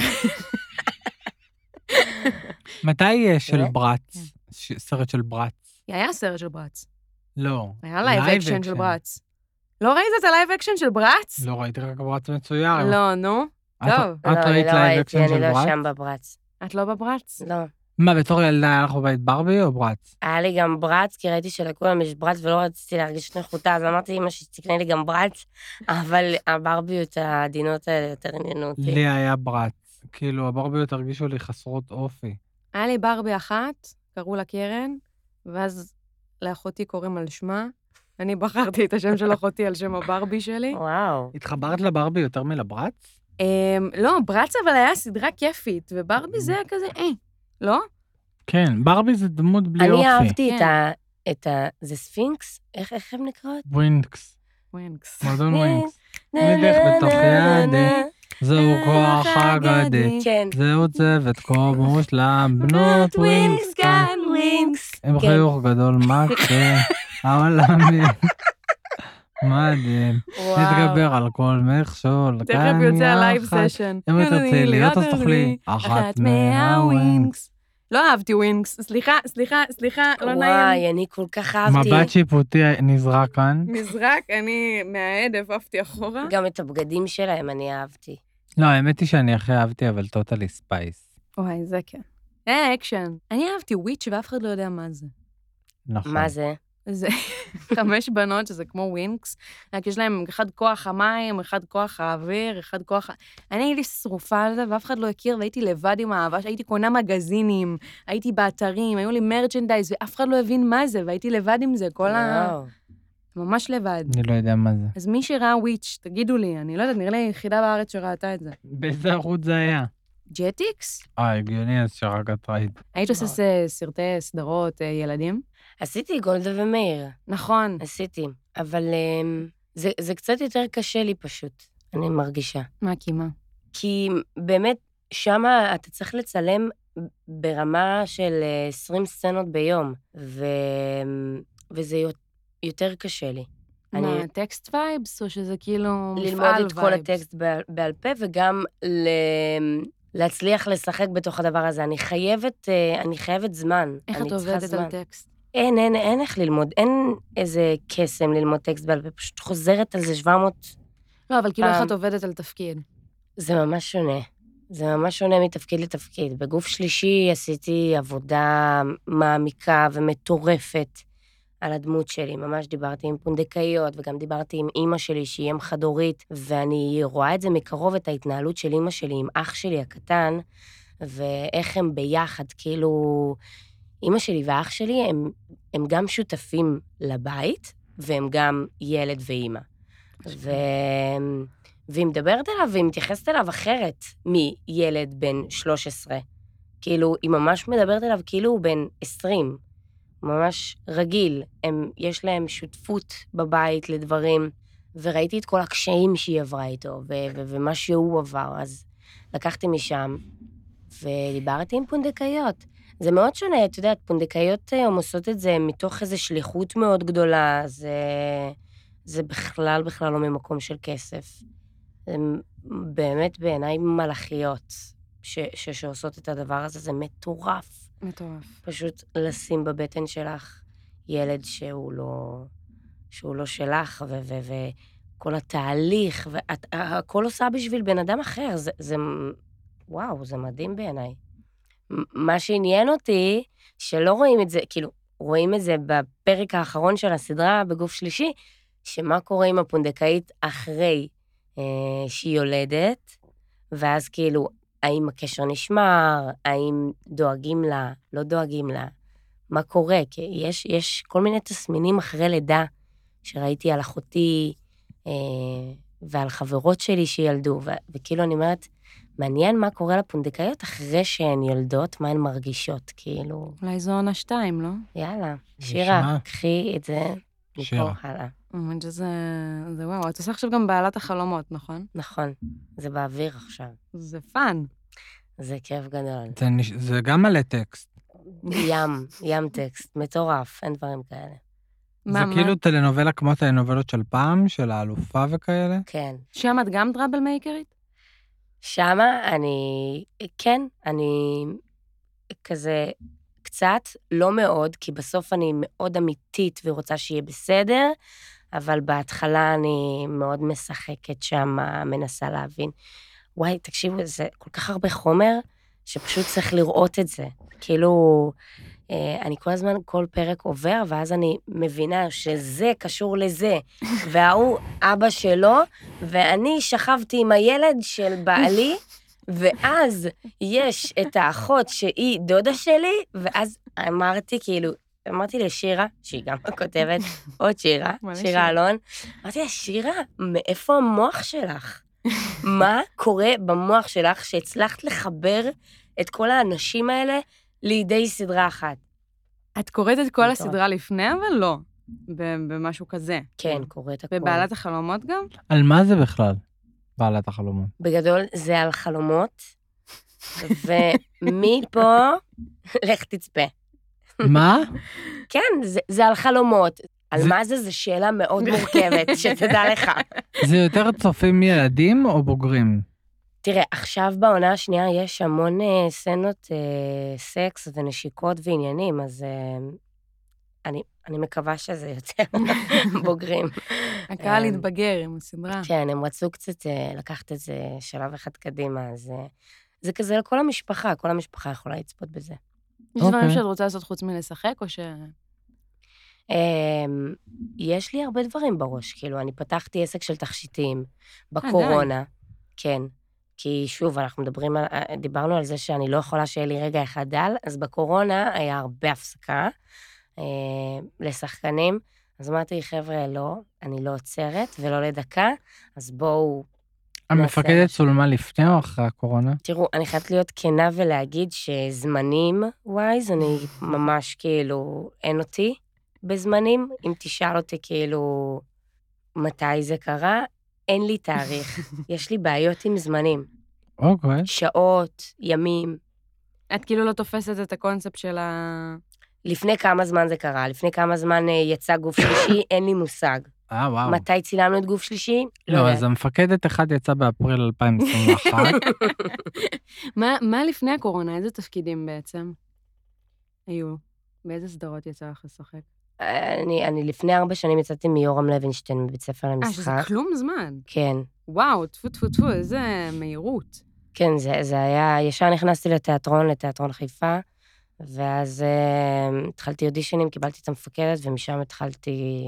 S4: מתי יהיה של
S2: באמת?
S4: ברץ? ש- סרט של ברץ?
S5: היה סרט של ברץ.
S4: לא.
S5: היה לייב
S4: לייב
S5: אקשן של
S4: אקשן.
S5: ברץ. לא ראית את הלייב אקשן של ברץ?
S4: לא ראיתי רק ברץ מצויר.
S5: לא, נו.
S4: את-
S5: טוב.
S4: את
S2: לא, אני
S4: ראית
S2: לא
S4: לייב
S2: ראיתי,
S4: אקשן של
S2: אני לא
S4: ברץ?
S2: שם בברץ.
S5: את לא בברץ?
S2: לא.
S4: מה, בתור ילדה היה לך בבית ברבי או ברץ?
S2: היה לי גם ברץ, כי ראיתי שלכולם יש ברץ ולא רציתי להרגיש נחותה, אז אמרתי אמא שתקנה לי גם ברץ, אבל הברביות העדינות האלה יותר עניינו אותי.
S4: לי היה ברץ. כאילו, הברביות הרגישו לי חסרות אופי.
S5: היה לי ברבי אחת, קראו לה קרן, ואז לאחותי קוראים על שמה. אני בחרתי את השם של אחותי על שם הברבי שלי.
S2: וואו.
S4: התחברת לברבי יותר מלברץ?
S5: אמ, לא, ברץ אבל היה סדרה כיפית, וברבי זה היה כזה, אה, לא?
S4: כן, ברבי זה דמות בלי
S2: אני
S4: אופי.
S2: אהבתי את
S5: כן.
S2: ה... את ה... זה ספינקס? איך איך הם נקראות?
S4: ווינקס.
S5: ווינקס.
S4: מועדון ווינקס. מדך בתוך ידי, זהו כוח אגדי.
S2: כן.
S4: זהו צוות כה מושלם, בנות ווינקס כאן.
S2: ווינקס.
S4: עם
S2: כן.
S4: חיוך גדול מקסה, העולמי. מדהים.
S2: וואו.
S4: נתגבר על כל מכשול.
S5: תכף
S4: כאן
S5: יוצא הלייב
S4: יחד.
S5: סשן.
S4: אם תרצי להיות אז תאכלי. אחת מהווינקס.
S5: לא אהבתי ווינקס. סליחה, סליחה, סליחה, לא נעים.
S2: וואי, אני כל כך אהבתי.
S4: מבט שיפוטי נזרק כאן.
S5: נזרק, אני מהעד עפפתי אחורה.
S2: גם את הבגדים שלהם אני אהבתי.
S4: לא, האמת היא שאני הכי אהבתי, אבל טוטלי ספייס.
S5: וואי, זה כן. אה, אקשן. אני אהבתי וויץ' ואף אחד לא יודע מה זה.
S4: נכון.
S2: מה זה?
S5: זה חמש בנות שזה כמו ווינקס, רק יש להם אחד כוח המים, אחד כוח האוויר, אחד כוח... ה- אני הייתי שרופה על זה, ואף אחד לא הכיר, והייתי לבד עם האהבה, הייתי קונה מגזינים, הייתי באתרים, היו לי מרצ'נדייז, ואף אחד לא הבין מה זה, והייתי לבד עם זה, כל ה...
S2: וואו.
S5: ממש לבד.
S4: אני לא יודע מה זה.
S5: אז מי שראה וויץ', תגידו לי, אני לא יודעת, נראה לי היחידה בארץ שראתה את זה.
S4: באיזה ערוץ זה היה?
S5: ג'טיקס?
S4: אה, הגיוני, אז שרק את ראית.
S5: היית עושה ס- סרטי סדרות אה, ילדים?
S2: עשיתי גולדה ומאיר.
S5: נכון.
S2: עשיתי. אבל אמ, זה, זה קצת יותר קשה לי פשוט, אני מרגישה.
S5: מה, קימה?
S2: כי באמת, שמה אתה צריך לצלם ברמה של אה, עשרים סצנות ביום, ו... וזה יות- יותר קשה לי. אני-
S5: מה, טקסט וייבס, או שזה כאילו מפעל
S2: ללמוד
S5: וייבס?
S2: את כל הטקסט בעל, בעל פה, וגם ל... להצליח לשחק בתוך הדבר הזה. אני חייבת, אה, אני חייבת זמן.
S5: איך
S2: אני
S5: את
S2: צריכה
S5: עובדת
S2: זמן.
S5: על טקסט?
S2: אין, אין, אין איך ללמוד, אין איזה קסם ללמוד טקסט בעל פה, פשוט חוזרת על זה שבע מאות.
S5: לא, אבל כאילו איך
S2: פעם.
S5: את עובדת על תפקיד?
S2: זה ממש שונה. זה ממש שונה מתפקיד לתפקיד. בגוף שלישי עשיתי עבודה מעמיקה ומטורפת על הדמות שלי. ממש דיברתי עם פונדקאיות, וגם דיברתי עם אימא שלי, שהיא אם חד-הורית, ואני רואה את זה מקרוב, את ההתנהלות של אימא שלי עם אח שלי הקטן, ואיך הם ביחד, כאילו... אימא שלי ואח שלי הם, הם גם שותפים לבית, והם גם ילד ואימא. ו... והיא מדברת אליו, והיא מתייחסת אליו אחרת מילד בן שלוש עשרה. כאילו, היא ממש מדברת אליו כאילו הוא בן עשרים. ממש רגיל. הם, יש להם שותפות בבית לדברים, וראיתי את כל הקשיים שהיא עברה איתו, ו- ו- ומה שהוא עבר. אז לקחתי משם, ודיברתי עם פונדקאיות. זה מאוד שונה, את יודעת, פונדקאיות היום עושות את זה מתוך איזו שליחות מאוד גדולה, זה, זה בכלל, בכלל לא ממקום של כסף. זה באמת בעיניי מלאכיות ש, ש, שעושות את הדבר הזה, זה מטורף.
S5: מטורף.
S2: פשוט לשים בבטן שלך ילד שהוא לא, שהוא לא שלך, ו, ו, וכל התהליך, והכל עושה בשביל בן אדם אחר, זה, זה, וואו, זה מדהים בעיניי. מה שעניין אותי, שלא רואים את זה, כאילו, רואים את זה בפרק האחרון של הסדרה בגוף שלישי, שמה קורה עם הפונדקאית אחרי אה, שהיא יולדת, ואז כאילו, האם הקשר נשמר, האם דואגים לה, לא דואגים לה, מה קורה? כי יש, יש כל מיני תסמינים אחרי לידה, שראיתי על אחותי, אה, ועל חברות שלי שילדו, ו- וכאילו אני אומרת, מעניין מה קורה לפונדקאיות אחרי שהן יולדות, מה הן מרגישות, כאילו...
S5: אולי זו עונה שתיים, לא?
S2: יאללה,
S4: נשמע.
S2: שירה, קחי את זה מפה
S4: שירה.
S2: הלאה.
S5: האמת שזה... זה וואו, את עושה עכשיו גם בעלת החלומות, נכון?
S2: נכון, זה באוויר עכשיו.
S5: זה פאן.
S2: זה כיף גדול.
S4: זה, נש... זה גם מלא טקסט.
S2: ים, ים טקסט, מטורף, אין דברים כאלה.
S4: זה
S5: מה- מה-
S4: כאילו טלנובלה כמו טלנובלות של פעם, של האלופה וכאלה?
S2: כן.
S5: שם את גם טראבל מייקרית?
S2: שמה אני, כן, אני כזה קצת, לא מאוד, כי בסוף אני מאוד אמיתית ורוצה שיהיה בסדר, אבל בהתחלה אני מאוד משחקת שם, מנסה להבין. וואי, תקשיבו, זה כל כך הרבה חומר, שפשוט צריך לראות את זה. כאילו, אני כל הזמן, כל פרק עובר, ואז אני מבינה שזה קשור לזה, והוא אבא שלו, ואני שכבתי עם הילד של בעלי, ואז יש את האחות שהיא דודה שלי, ואז אמרתי כאילו, אמרתי לשירה, שהיא גם כותבת, עוד שירה, שירה אלון, אמרתי לה, שירה, מאיפה המוח שלך? מה קורה במוח שלך שהצלחת לחבר את כל האנשים האלה לידי סדרה אחת?
S5: את קוראת את כל הסדרה לפני, אבל לא. במשהו כזה.
S2: כן, קוראת הכל.
S5: בבעלת החלומות גם?
S4: על מה זה בכלל, בעלת החלומות?
S2: בגדול זה על חלומות, ומפה, לך תצפה.
S4: מה?
S2: כן, זה, זה על חלומות. על
S4: זה-
S2: מה זה, זו שאלה מאוד מורכבת, שתדע לך.
S4: זה יותר צופים ילדים או בוגרים?
S2: תראה, עכשיו בעונה השנייה יש המון אה, סצנות אה, סקס ונשיקות ועניינים, אז אה, אני, אני מקווה שזה יותר בוגרים.
S5: הקהל
S2: אה,
S5: התבגר עם הסדרה.
S2: כן, הם רצו קצת אה, לקחת את זה שלב אחד קדימה, אז אה, זה כזה לכל המשפחה, כל המשפחה יכולה לצפות בזה.
S5: יש דברים
S4: אוקיי.
S5: שאת רוצה לעשות חוץ מלשחק, או ש...
S2: אה, יש לי הרבה דברים בראש, כאילו, אני פתחתי עסק של תכשיטים בקורונה, כן. כי שוב, אנחנו מדברים על, דיברנו על זה שאני לא יכולה שיהיה לי רגע אחד דל, אז בקורונה היה הרבה הפסקה אה, לשחקנים, אז אמרתי, חבר'ה, לא, אני לא עוצרת ולא לדקה, אז בואו...
S4: המפקדת צולמה לפני או אחרי הקורונה?
S2: תראו, אני חייבת להיות כנה ולהגיד שזמנים ווייז, אני ממש כאילו, אין אותי בזמנים, אם תשאל אותי כאילו מתי זה קרה, אין לי תאריך, יש לי בעיות עם זמנים.
S4: אוקיי.
S2: שעות, ימים.
S5: את כאילו לא תופסת את הקונספט של ה...
S2: לפני כמה זמן זה קרה, לפני כמה זמן אה, יצא גוף שלישי, אין לי מושג.
S4: אה, וואו.
S2: מתי צילמנו את גוף שלישי?
S4: לא,
S2: יודעת.
S4: אז המפקדת אחד יצא באפריל אלפיים עשרים ואחת.
S5: מה, מה לפני הקורונה? איזה תפקידים בעצם היו? באיזה סדרות יצא לך לשחק?
S2: אני, אני לפני ארבע שנים יצאתי מיורם לוינשטיין מבית ספר
S5: אה,
S2: למשחק.
S5: שזה כלום זמן.
S2: כן,
S5: וואו, טפו טפו טפו, איזה מהירות.
S2: כן, זה, זה היה, ישר נכנסתי לתיאטרון, לתיאטרון חיפה, ואז uh, התחלתי אודישנים, קיבלתי את המפקדת, ומשם התחלתי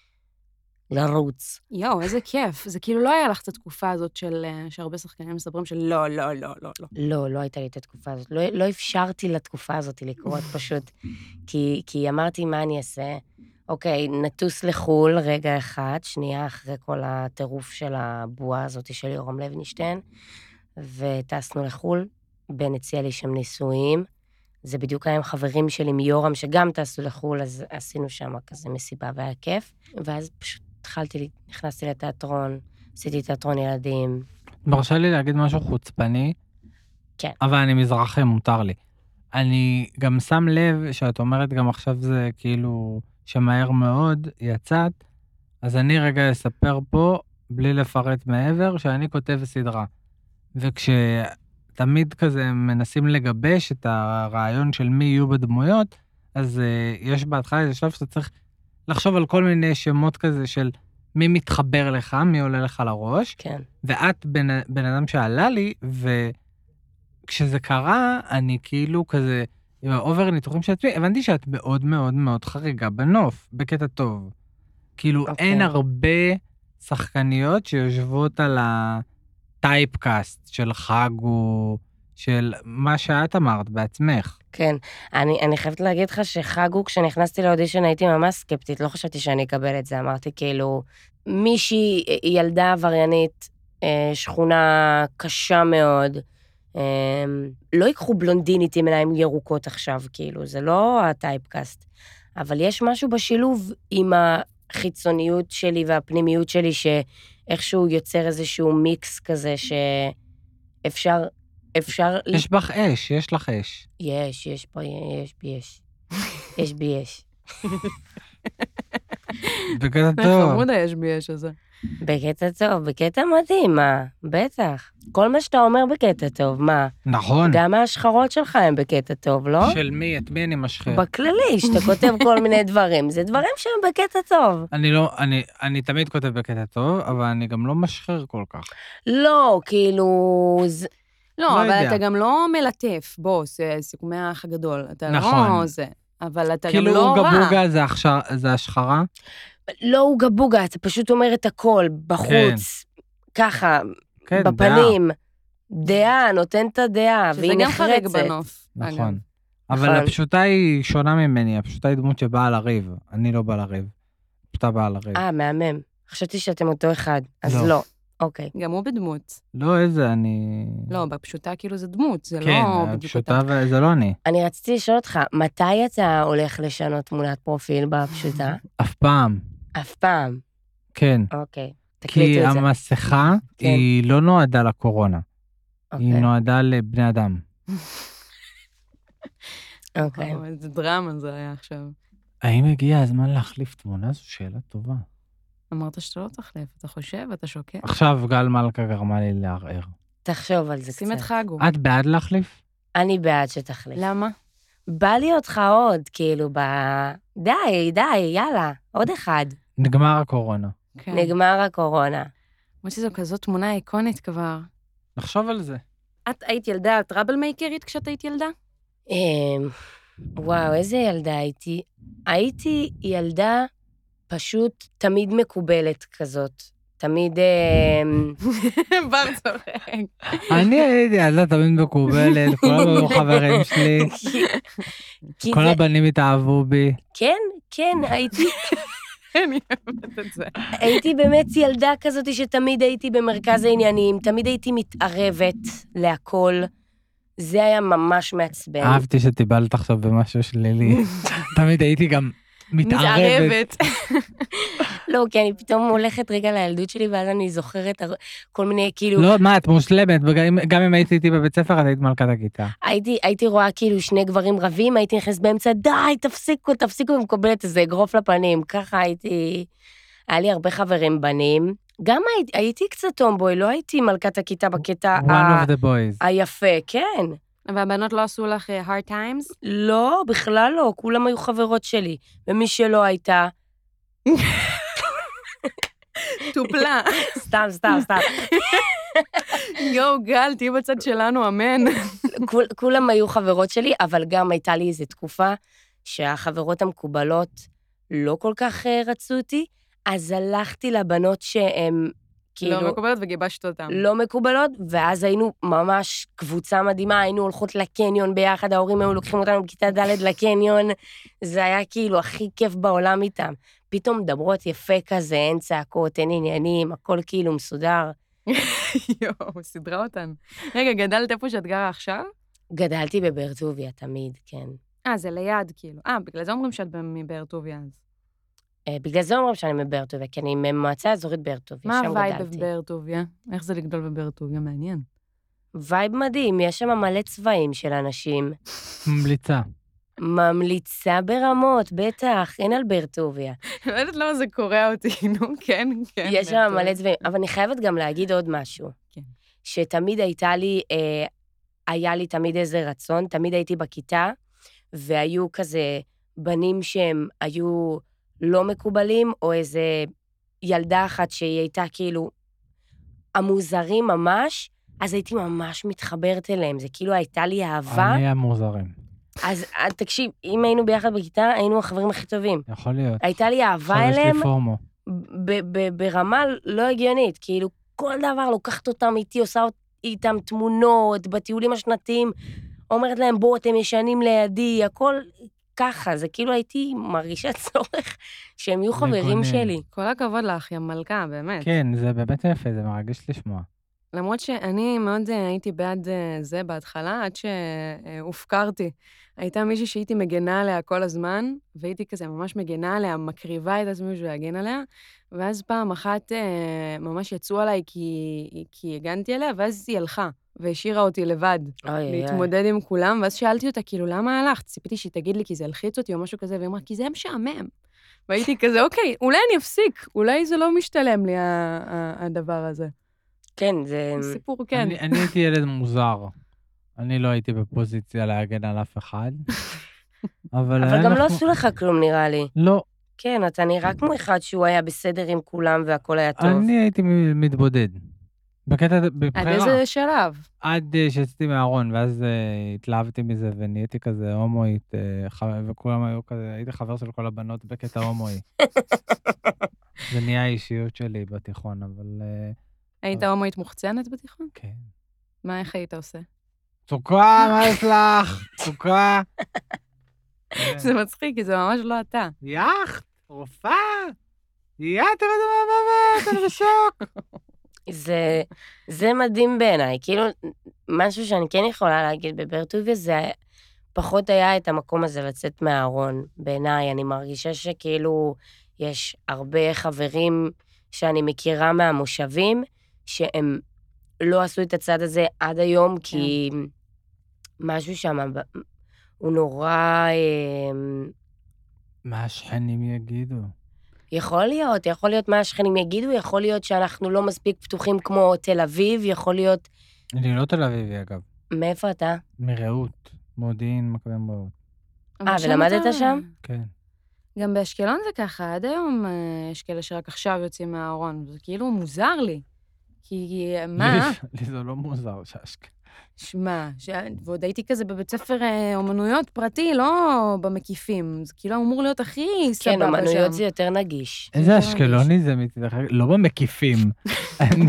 S2: לרוץ.
S5: יואו, איזה כיף. זה כאילו לא היה לך את התקופה הזאת של, אה, שהרבה שחקנים מספרים של לא, לא, לא, לא, לא.
S2: לא, לא הייתה לי את התקופה הזאת. לא, לא אפשרתי לתקופה הזאת לקרות פשוט, כי, כי אמרתי, מה אני אעשה? אוקיי, נטוס לחול רגע אחד, שנייה אחרי כל הטירוף של הבועה הזאת של יורם לוינשטיין, וטסנו לחול, בן הציע לי שם נישואים, זה בדיוק היה עם חברים שלי מיורם, שגם טסו לחול, אז עשינו שם כזה מסיבה והיה כיף, ואז פשוט התחלתי, נכנסתי לתיאטרון, עשיתי תיאטרון ילדים.
S4: מרשה לי להגיד משהו חוצפני?
S2: כן.
S4: אבל אני מזרחי, מותר לי. אני גם שם לב שאת אומרת גם עכשיו זה כאילו שמהר מאוד יצאת, אז אני רגע אספר פה, בלי לפרט מעבר, שאני כותב סדרה. וכשתמיד כזה מנסים לגבש את הרעיון של מי יהיו בדמויות, אז uh, יש בהתחלה איזה שלב שאתה צריך לחשוב על כל מיני שמות כזה של מי מתחבר לך, מי עולה לך לראש,
S2: כן.
S4: ואת בן, בן אדם שעלה לי, וכשזה קרה, אני כאילו כזה, עם האובר ניתוחים של עצמי, הבנתי שאת מאוד מאוד מאוד חריגה בנוף, בקטע טוב. כאילו,
S2: אוקיי.
S4: אין הרבה שחקניות שיושבות על הטייפקאסט של חגו, של מה שאת אמרת בעצמך.
S2: כן, אני, אני חייבת להגיד לך שחגו, כשנכנסתי לאודישן הייתי ממש סקפטית, לא חשבתי שאני אקבל את זה, אמרתי כאילו, מישהי, ילדה עבריינית, שכונה קשה מאוד, לא ייקחו בלונדינית עם עיניים ירוקות עכשיו, כאילו, זה לא הטייפקאסט, אבל יש משהו בשילוב עם החיצוניות שלי והפנימיות שלי, שאיכשהו יוצר איזשהו מיקס כזה, שאפשר אפשר...
S4: יש בך אש, יש לך אש.
S2: יש, יש פה, יש בי יש. יש בי יש.
S4: בקטע טוב.
S5: חמוד היש בי יש הזה.
S2: בקטע טוב, בקטע מדהים, מה? בטח. כל מה שאתה אומר בקטע טוב, מה?
S4: נכון.
S2: גם ההשחרות שלך הם בקטע טוב, לא?
S4: של מי? את מי אני משחרר?
S2: בכללי, שאתה כותב כל מיני דברים. זה דברים שהם בקטע טוב.
S4: אני לא, אני, אני תמיד כותב בקטע טוב, אבל אני גם לא משחרר כל כך.
S2: לא, כאילו... זה-
S5: לא,
S4: לא
S5: אבל
S4: יודע.
S5: אתה גם לא מלטף, בוס, סיכומי האח הגדול. אתה
S4: נכון.
S5: לא זה. אבל אתה גם
S4: כאילו
S5: לא
S4: אוגה
S5: רע.
S4: בוגה זה הכשר- זה השחרה?
S2: לא אוגה בוגה, אתה פשוט אומר את הכל, בחוץ, ככה,
S4: כן, דעה.
S2: בפנים. דעה, נותן את הדעה,
S5: שזה
S2: והיא
S5: גם חריג
S2: נחרצת.
S5: בנוף. אגב.
S4: נכון. אבל
S2: נכון.
S4: הפשוטה היא שונה ממני, הפשוטה היא דמות שבאה לריב. אני לא בא לריב. הפשוטה באה לריב.
S2: אה, מהמם. חשבתי שאתם אותו אחד, אז
S4: לא.
S2: לא. אוקיי.
S5: גם הוא בדמות.
S4: לא, איזה, אני...
S5: לא, בפשוטה כאילו זה דמות, זה
S4: כן,
S5: לא בדיוק
S4: הפשוטה
S5: אותה.
S4: וזה לא אני.
S2: אני רציתי לשאול אותך, מתי אתה הולך לשנות תמונת פרופיל בפשוטה?
S4: אף פעם.
S2: אף פעם.
S4: כן.
S2: אוקיי.
S4: כי
S2: תקליטו את זה.
S4: המסכה
S2: כן.
S4: היא לא נועדה לקורונה. היא
S2: אוקיי.
S4: נועדה לבני אדם.
S2: אוקיי.
S5: וואו, איזה דרמה זה היה עכשיו.
S4: האם הגיע הזמן להחליף תמונה? זו שאלה טובה.
S5: אמרת שאתה לא תחלף, אתה חושב, אתה שוקע.
S4: עכשיו גל מלכה גרמה לי לערער.
S2: תחשוב על זה
S5: שים את
S2: קצת.
S5: חגו.
S4: את בעד להחליף?
S2: אני בעד שתחליף.
S5: למה?
S2: בא לי אותך עוד, כאילו, ב... די, די, יאללה, עוד אחד.
S4: נגמר הקורונה.
S5: כן.
S2: נגמר הקורונה.
S5: למרות שזו כזאת תמונה איקונית כבר.
S4: נחשוב על זה.
S5: את היית ילדה טראבל מייקרית כשאת היית ילדה?
S2: אמ, וואו, איזה ילדה הייתי? הייתי ילדה פשוט תמיד מקובלת כזאת. תמיד... אמ,
S5: בר צוחק.
S4: אני הייתי ילדה תמיד מקובלת, כולם היו חברים שלי,
S2: כי- כי
S4: כל
S2: זה-
S4: הבנים התאהבו בי.
S2: כן, כן, הייתי...
S5: אני אוהבת את זה.
S2: הייתי באמת ילדה כזאת שתמיד הייתי במרכז העניינים, תמיד הייתי מתערבת להכל. זה היה ממש מעצבן.
S4: אהבתי שטיבלת עכשיו במשהו שלילי. תמיד הייתי גם מתערבת.
S2: לא, כי אני פתאום הולכת רגע לילדות שלי, ואז אני זוכרת הר- כל מיני, כאילו,
S4: לא, מה, את מושלמת, וגם- גם אם הייתי איתי בבית ספר, את היית מלכת הכיתה.
S2: הייתי, הייתי רואה כאילו שני גברים רבים, הייתי נכנסת באמצע, די, תפסיקו, תפסיקו, ומקבלת איזה אגרוף לפנים. ככה הייתי, היה לי הרבה חברים בנים. גם הייתי, הייתי קצת טומבוי, לא הייתי מלכת הכיתה בקטע
S4: One
S2: ה-
S4: of the boys.
S2: היפה, כן.
S5: והבנות לא עשו לך אה, hard times?
S2: לא, בכלל לא, כולם היו חברות שלי. ומי שלא הייתה,
S5: טופלה.
S2: סתם, סתם, סתם.
S5: יואו, גל, תהיי בצד שלנו, אמן.
S2: כול, כולם היו חברות שלי, אבל גם הייתה לי איזו תקופה שהחברות המקובלות לא כל כך אה, רצו אותי, אז הלכתי לבנות שהן כאילו
S5: לא מקובלת וגיבשת אותם.
S2: לא מקובלות, ואז היינו ממש קבוצה מדהימה, היינו הולכות לקניון ביחד, ההורים היו לוקחים אותנו בכיתה ד' לקניון, זה היה כאילו הכי כיף בעולם איתם. פתאום מדברות יפה כזה, אין צעקות, אין עניינים, הכל כאילו מסודר.
S5: יואו, סדרה אותן. רגע, גדלת איפה שאת גרה עכשיו?
S2: גדלתי בבאר טוביה תמיד, כן.
S5: אה, זה ליד, כאילו. אה, בגלל זה אומרים שאת מבאר טוביה אז.
S2: אה, בגלל זה אומרים שאני מבאר טוביה, כי אני ממועצה אזורית באר טוביה,
S5: מה
S2: שם
S5: הווייב
S2: גדלתי.
S5: בבאר טוביה? איך זה לגדול בבאר טוביה? מעניין.
S2: וייב מדהים, יש שם מלא צבעים של אנשים.
S4: ממליצה.
S2: ממליצה ברמות, בטח, אין על באר טוביה.
S5: לא יודעת למה זה קורע אותי, נו, כן, כן.
S2: יש שם מלא צבעים, אבל אני חייבת גם להגיד עוד משהו.
S5: כן.
S2: שתמיד הייתה לי, אה, היה לי תמיד איזה רצון, תמיד הייתי בכיתה, והיו כזה בנים שהם היו לא מקובלים, או איזה ילדה אחת שהיא הייתה כאילו המוזרים ממש, אז הייתי ממש מתחברת אליהם, זה כאילו הייתה לי אהבה.
S4: אני המוזרים.
S2: אז אה, תקשיב, אם היינו ביחד בכיתה, היינו החברים הכי טובים.
S4: יכול להיות.
S2: הייתה לי אהבה
S4: עכשיו יש
S2: אליהם
S4: לי פורמו.
S2: ב- ב- ברמה לא הגיונית, כאילו כל דבר לוקחת אותם איתי, עושה איתם תמונות, בטיולים השנתיים, אומרת להם בואו אתם ישנים לידי, הכל ככה, זה כאילו הייתי מרגישה צורך שהם יהיו חברים
S4: לגונן.
S2: שלי.
S5: כל הכבוד לך, יא מלכה, באמת.
S4: כן, זה באמת יפה, זה מרגש לשמוע.
S5: למרות שאני מאוד אה, הייתי בעד אה, זה בהתחלה, עד שהופקרתי. הייתה מישהי שהייתי מגנה עליה כל הזמן, והייתי כזה ממש מגנה עליה, מקריבה את עצמי בשביל להגן עליה, ואז פעם אחת אה, ממש יצאו עליי כי, כי הגנתי עליה, ואז היא הלכה. והשאירה אותי לבד,
S2: אוי, אוי, אוי.
S5: להתמודד עם כולם, ואז שאלתי אותה, כאילו, למה הלכת? ציפיתי שהיא תגיד לי, כי זה הלחיץ אותי או משהו כזה, והיא אמרה, כי זה משעמם. והייתי כזה, אוקיי, אולי אני אפסיק, אולי זה לא משתלם לי, ה- ה- הדבר הזה.
S2: כן, זה...
S5: סיפור, כן.
S4: אני, אני הייתי ילד מוזר. אני לא הייתי בפוזיציה להגן על אף אחד. אבל
S2: אבל גם לא
S4: אנחנו-
S2: עשו לך כלום, נראה לי.
S4: לא,
S2: כן, אתה נראה כמו אחד שהוא היה בסדר עם כולם והכל היה טוב.
S4: אני הייתי מ- מתבודד. בקטע,
S5: עד
S4: בבחירה.
S5: איזה שלב?
S4: עד אה, שיצאתי מהארון, ואז אה, התלהבתי מזה ונהייתי כזה הומואית, אה, ח- וכולם היו כזה, הייתי חבר של כל הבנות בקטע הומואי. זה נהיה האישיות שלי בתיכון, אבל אה,
S5: היית הומואית מוחצנת בתיכון?
S4: כן.
S5: מה, איך היית עושה?
S4: סוכה, מה יש לך? סוכה. כן.
S5: זה מצחיק, כי זה ממש לא אתה.
S4: יאכט, רופאה. יא, תראה את המאבבת, אני בשוק.
S2: זה, זה מדהים בעיניי. כאילו, משהו שאני כן יכולה להגיד בברטוביה, זה פחות היה את המקום הזה לצאת מהארון. בעיניי, אני מרגישה שכאילו יש הרבה חברים שאני מכירה מהמושבים, שהם לא עשו את הצד הזה עד היום, כי משהו שם הוא נורא... אה,
S4: מה השכנים יגידו?
S2: יכול להיות, יכול להיות מה השכנים יגידו, יכול להיות שאנחנו לא מספיק פתוחים כמו תל אביב, יכול להיות...
S4: אני לא תל אביבי, אגב.
S2: מאיפה אתה?
S4: מרעות, מודיעין, מקדם רעות.
S5: אבל
S2: אה,
S5: שם
S2: ולמדת
S5: אתה-
S2: שם?
S4: כן.
S5: גם באשקלון זה ככה, עד היום אה, יש כאלה שרק עכשיו יוצאים מהארון, זה כאילו מוזר לי. כי מה?
S4: לי זה לא מוזר שהשכ...
S5: שמע, ש... ועוד הייתי כזה בבית ספר אה, אומנויות פרטי, לא במקיפים. זה כאילו אמור להיות הכי סבבה
S2: כן,
S5: שם.
S2: אומנויות זה יותר נגיש.
S4: איזה
S5: לא
S4: אשקלוני זה מתרחק, לא במקיפים. אני-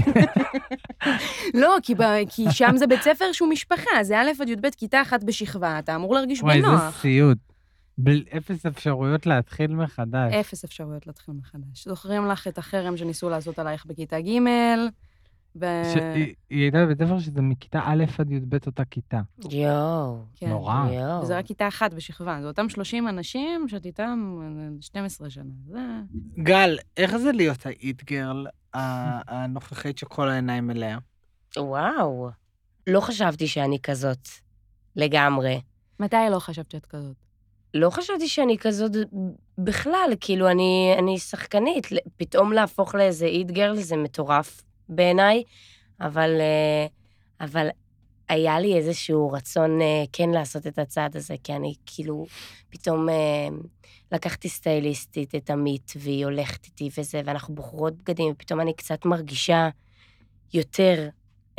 S5: לא, כי, ב... כי שם זה בית ספר שהוא משפחה, זה א' עד י"ב, כיתה אחת בשכבה, אתה אמור להרגיש
S4: וואי, איזה
S5: בנוח.
S4: סיוט. בל- אפס אפשרויות להתחיל מחדש.
S5: אפס אפשרויות להתחיל מחדש. זוכרים לך את החרם שניסו לעשות עלייך בכיתה ג' ו...
S4: שהיא- היא הייתה בבית ספר שזה מכיתה א' עד י"ב אותה כיתה.
S2: יואו,
S5: כן.
S4: נורא.
S2: יואו.
S5: וזה רק כיתה אחת בשכבה, זה אותם שלושים אנשים שאת איתם אה, שתים עשרה שנה. זה...
S4: גל, איך זה להיות האיט גרל הנוכחית שכל העיניים אליה?
S2: וואו. לא חשבתי שאני כזאת. לגמרי.
S5: מתי לא חשבת שאת כזאת?
S2: לא חשבתי שאני כזאת בכלל, כאילו, אני, אני שחקנית. פתאום להפוך לאיזה איט גרל זה מטורף בעיניי, אבל, אה, אבל היה לי איזשהו רצון אה, כן לעשות את הצעד הזה, כי אני כאילו, פתאום אה, לקחתי סטייליסטית את עמית, והיא הולכת איתי וזה, ואנחנו בוחרות בגדים, ופתאום אני קצת מרגישה יותר אה,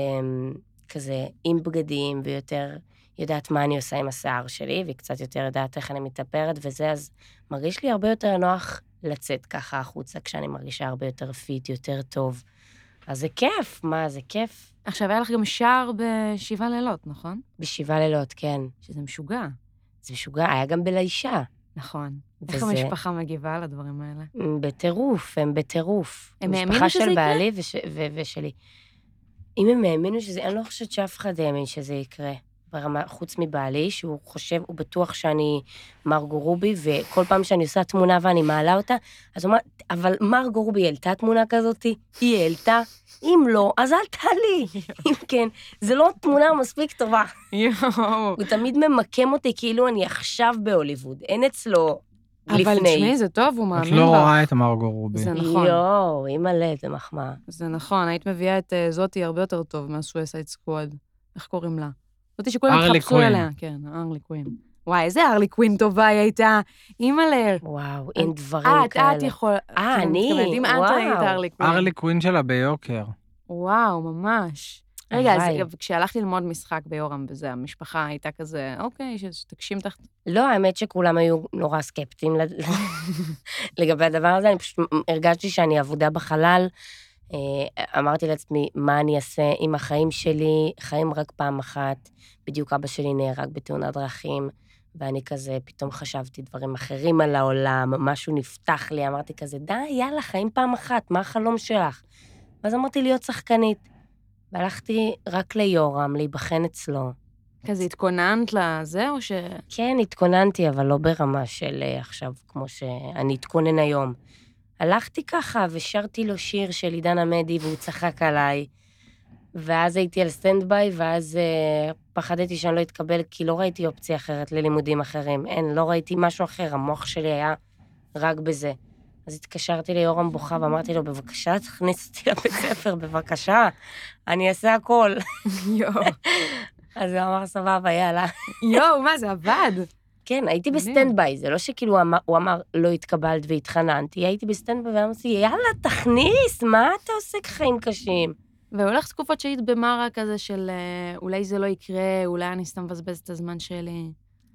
S2: כזה עם בגדים, ויותר יודעת מה אני עושה עם השיער שלי, והיא קצת יותר יודעת איך אני מתאפרת וזה, אז מרגיש לי הרבה יותר נוח לצאת ככה החוצה, כשאני מרגישה הרבה יותר פיט, יותר טוב. אז זה כיף, מה, זה כיף.
S5: עכשיו, היה לך גם שער בשבעה לילות, נכון?
S2: בשבעה לילות, כן.
S5: שזה משוגע.
S2: זה משוגע, היה גם בלישה.
S5: נכון. איך
S2: וזה-
S5: המשפחה מגיבה לדברים האלה?
S2: הם בטירוף, הם בטירוף.
S5: הם האמינו
S2: המשפחה
S5: שזה
S2: של
S5: יקרה?
S2: בעלי וש, ו, ושלי. אם הם האמינו שזה, אני לא חושבת שאף אחד האמין שזה יקרה. ברמה, חוץ מבעלי, שהוא חושב, הוא בטוח שאני מרגו רובי, וכל פעם שאני עושה תמונה ואני מעלה אותה, אז הוא אומר, אבל מרגו רובי העלתה תמונה כזאת? היא העלתה? אם לא, אז אל תעלי. אם כן, זה לא תמונה מספיק טובה.
S5: יואו.
S2: הוא תמיד ממקם אותי כאילו אני עכשיו בהוליווד, אין אצלו לפני.
S5: אבל תשמעי, זה טוב, הוא
S4: את
S5: מאמין
S4: לא
S5: בך.
S4: רואה את מרגו רובי.
S5: זה נכון.
S2: יואו, אימא'לה, זה מחמאה.
S5: זה נכון, היית מביאה את אה, זאתי הרבה יותר טוב מהסוויסייד סקוואד. איך קוראים לה? זאתי שכולם
S4: ארלי
S5: התחפשו
S4: קווין.
S5: אליה. כן, ארלי קווין. וואי, איזה ארלי קווין טובה היא הייתה. אימא'לה.
S2: וואו, אין דברים
S5: אה, את,
S2: כאלה.
S5: את יכולה...
S2: אה, אני?
S5: אם את
S2: וואו.
S5: היית ארלי קווין.
S4: ארלי קווין שלה ביוקר.
S5: וואו, ממש. רגע, אז
S2: הלוואי.
S5: כשהלכתי ללמוד משחק ביורם וזה, המשפחה הייתה כזה, אוקיי, שתגשים תחת...
S2: לא, האמת שכולם היו נורא סקפטיים לד- לגבי הדבר הזה, אני פשוט הרגשתי שאני עבודה בחלל. אה, אמרתי לעצמי, מה אני אעשה עם החיים שלי, חיים רק פעם אחת, בדיוק אבא שלי נהרג בתאונת דרכים, ואני כזה, פתאום חשבתי דברים אחרים על העולם, משהו נפתח לי, אמרתי כזה, די, יאללה, חיים פעם אחת, מה החלום שלך? ואז אמרתי להיות שחקנית, והלכתי רק ליורם, להיבחן אצלו.
S5: כזה התכוננת לזה, או ש...
S2: כן, התכוננתי, אבל לא ברמה של אה, עכשיו, כמו שאני אתכונן היום. הלכתי ככה ושרתי לו שיר של עידן עמדי, והוא צחק עליי, ואז הייתי על סטנד-ביי, ואז uh, פחדתי שאני לא אתקבל, כי לא ראיתי אופציה אחרת ללימודים אחרים. אין, לא ראיתי משהו אחר, המוח שלי היה רק בזה. אז התקשרתי ליורם בוכה, ואמרתי לו, בבקשה, תכניס אותי לבית ספר, בבקשה, אני אעשה הכל.
S5: יואו.
S2: אז הוא אמר, סבבה, יאללה.
S5: יואו, מה, זה עבד?
S2: כן, הייתי בסטנד-ביי, זה לא שכאילו הוא אמר, הוא אמר, לא התקבלת והתחננתי, הייתי בסטנד-ביי ואמרתי, יאללה, תכניס, מה אתה עושה חיים קשים?
S5: והולך תקופות שהיית במרה כזה של אולי זה לא יקרה, אולי אני סתם מבזבז את הזמן שלי.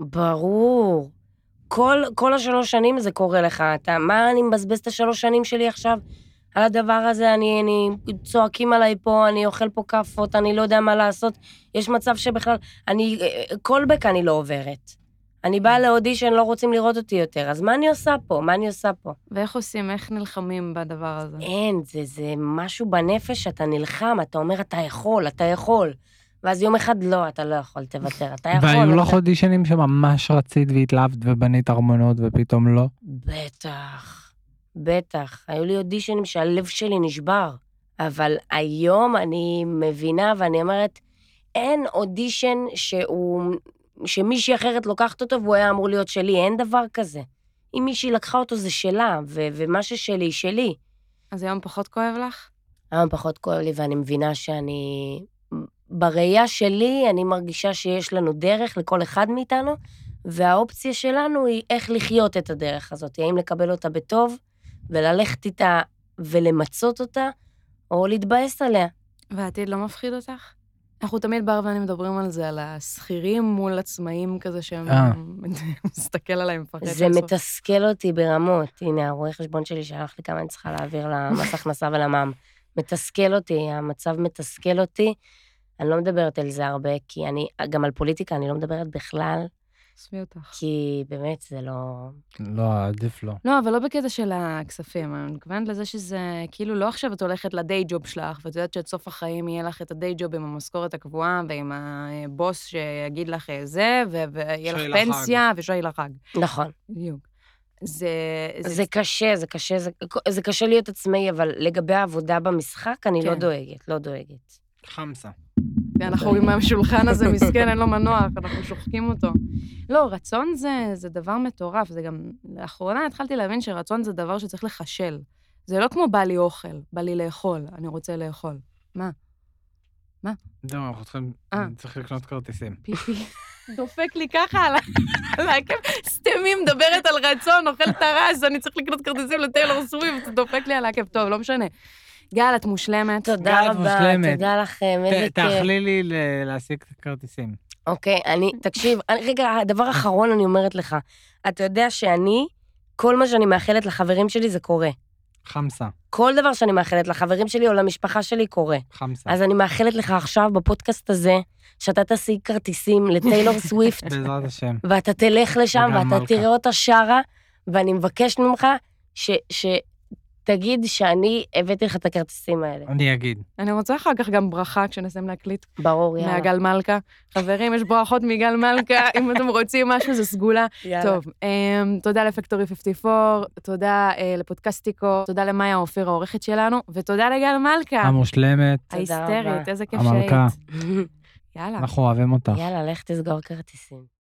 S2: ברור. כל, כל השלוש שנים זה קורה לך. אתה, מה אני מבזבז את השלוש שנים שלי עכשיו? על הדבר הזה, אני, אני, צועקים עליי פה, אני אוכל פה כפות, אני לא יודע מה לעשות. יש מצב שבכלל, אני, קולבק אני לא עוברת. אני באה לאודישן, לא רוצים לראות אותי יותר. אז מה אני עושה פה? מה אני עושה פה?
S5: ואיך עושים? איך נלחמים בדבר הזה?
S2: אין, זה, זה משהו בנפש שאתה נלחם, אתה אומר, אתה יכול, אתה יכול. ואז יום אחד לא, אתה לא יכול, תוותר, אתה יכול.
S4: והיו לך
S2: אתה...
S4: אודישנים שממש רצית והתלהבת ובנית ארמונות ופתאום לא?
S2: בטח, בטח. היו לי אודישנים שהלב שלי נשבר. אבל היום אני מבינה ואני אומרת, אין אודישן שהוא, שמישהי אחרת לוקחת אותו והוא היה אמור להיות שלי, אין דבר כזה. אם מישהי לקחה אותו זה שלה, ו- ומה ששלי, שלי.
S5: אז היום פחות כואב לך?
S2: היום פחות כואב לי ואני מבינה שאני... בראייה שלי אני מרגישה שיש לנו דרך לכל אחד מאיתנו, והאופציה שלנו היא איך לחיות את הדרך הזאת, האם לקבל אותה בטוב, וללכת איתה ולמצות אותה, או להתבאס עליה.
S5: והעתיד לא מפחיד אותך? אנחנו תמיד בר ואני מדברים על זה, על השכירים מול עצמאים כזה שהם מסתכל עליהם.
S2: זה מתסכל אותי ברמות. הנה, הרואה חשבון שלי שלח לי כמה אני צריכה להעביר למס הכנסה ולמע"מ. מתסכל אותי, המצב מתסכל אותי. אני לא מדברת על זה הרבה, כי אני, גם על פוליטיקה אני לא מדברת בכלל.
S5: סבי אותך.
S2: כי באמת זה לא...
S4: לא, עדיף לא.
S5: לא, אבל לא בקטע של הכספים. אני מתכוונת לזה שזה, כאילו, לא עכשיו את הולכת לדיי ג'וב שלך, ואת יודעת שאת סוף החיים יהיה לך את הדיי ג'וב עם המשכורת הקבועה, ועם הבוס שיגיד לך זה, ויהיה לך פנסיה, ושוי לחג.
S2: נכון.
S5: בדיוק. זה...
S2: זה קשה, זה קשה, זה, זה קשה להיות עצמאי, אבל לגבי העבודה במשחק, אני לא דואגת, לא דואגת.
S4: חמסה.
S5: אנחנו עם השולחן הזה מסכן, אין לו מנוח, אנחנו שוחקים אותו. לא, רצון זה, זה דבר מטורף, זה גם, לאחרונה התחלתי להבין שרצון זה דבר שצריך לחשל. זה לא כמו בא לי אוכל, בא לי לאכול, אני רוצה לאכול. מה? מה?
S4: זהו, אנחנו צריכים, צריך לקנות כרטיסים.
S5: פיפי, דופק לי ככה על העקב, סתמי מדברת על רצון, אוכל טרס, אני צריך לקנות כרטיסים לטיילור סוויפט, דופק לי על העקב, טוב, לא משנה. גל, את מושלמת.
S2: תודה רבה, תודה לכם, איזה כיף.
S4: תאכלי לי להשיג כרטיסים.
S2: אוקיי, אני, תקשיב, רגע, הדבר האחרון אני אומרת לך, אתה יודע שאני, כל מה שאני מאחלת לחברים שלי זה קורה.
S4: חמסה.
S2: כל דבר שאני מאחלת לחברים שלי או למשפחה שלי קורה.
S4: חמסה.
S2: אז אני מאחלת לך עכשיו בפודקאסט הזה, שאתה תשיג כרטיסים לטיילור סוויפט.
S4: בעזרת השם.
S2: ואתה תלך לשם ואתה תראה אותה שרה, ואני מבקשת ממך ש... ש תגיד שאני הבאתי לך את הכרטיסים האלה.
S4: אני אגיד.
S5: אני רוצה אחר כך גם ברכה כשנסיים להקליט.
S2: ברור, יאללה.
S5: מהגל מלכה. חברים, יש ברכות מגל מלכה, אם אתם רוצים משהו, זה סגולה.
S2: יאללה.
S5: טוב, תודה לפקטורי חמישים וארבע, תודה לפודקאסטיקו, תודה למאיה אופיר העורכת שלנו, ותודה לגל מלכה.
S4: המושלמת.
S5: ההיסטרית, איזה כיף שהיית.
S4: המלכה.
S5: יאללה.
S4: אנחנו אוהבים אותך.
S2: יאללה, לך תסגור כרטיסים.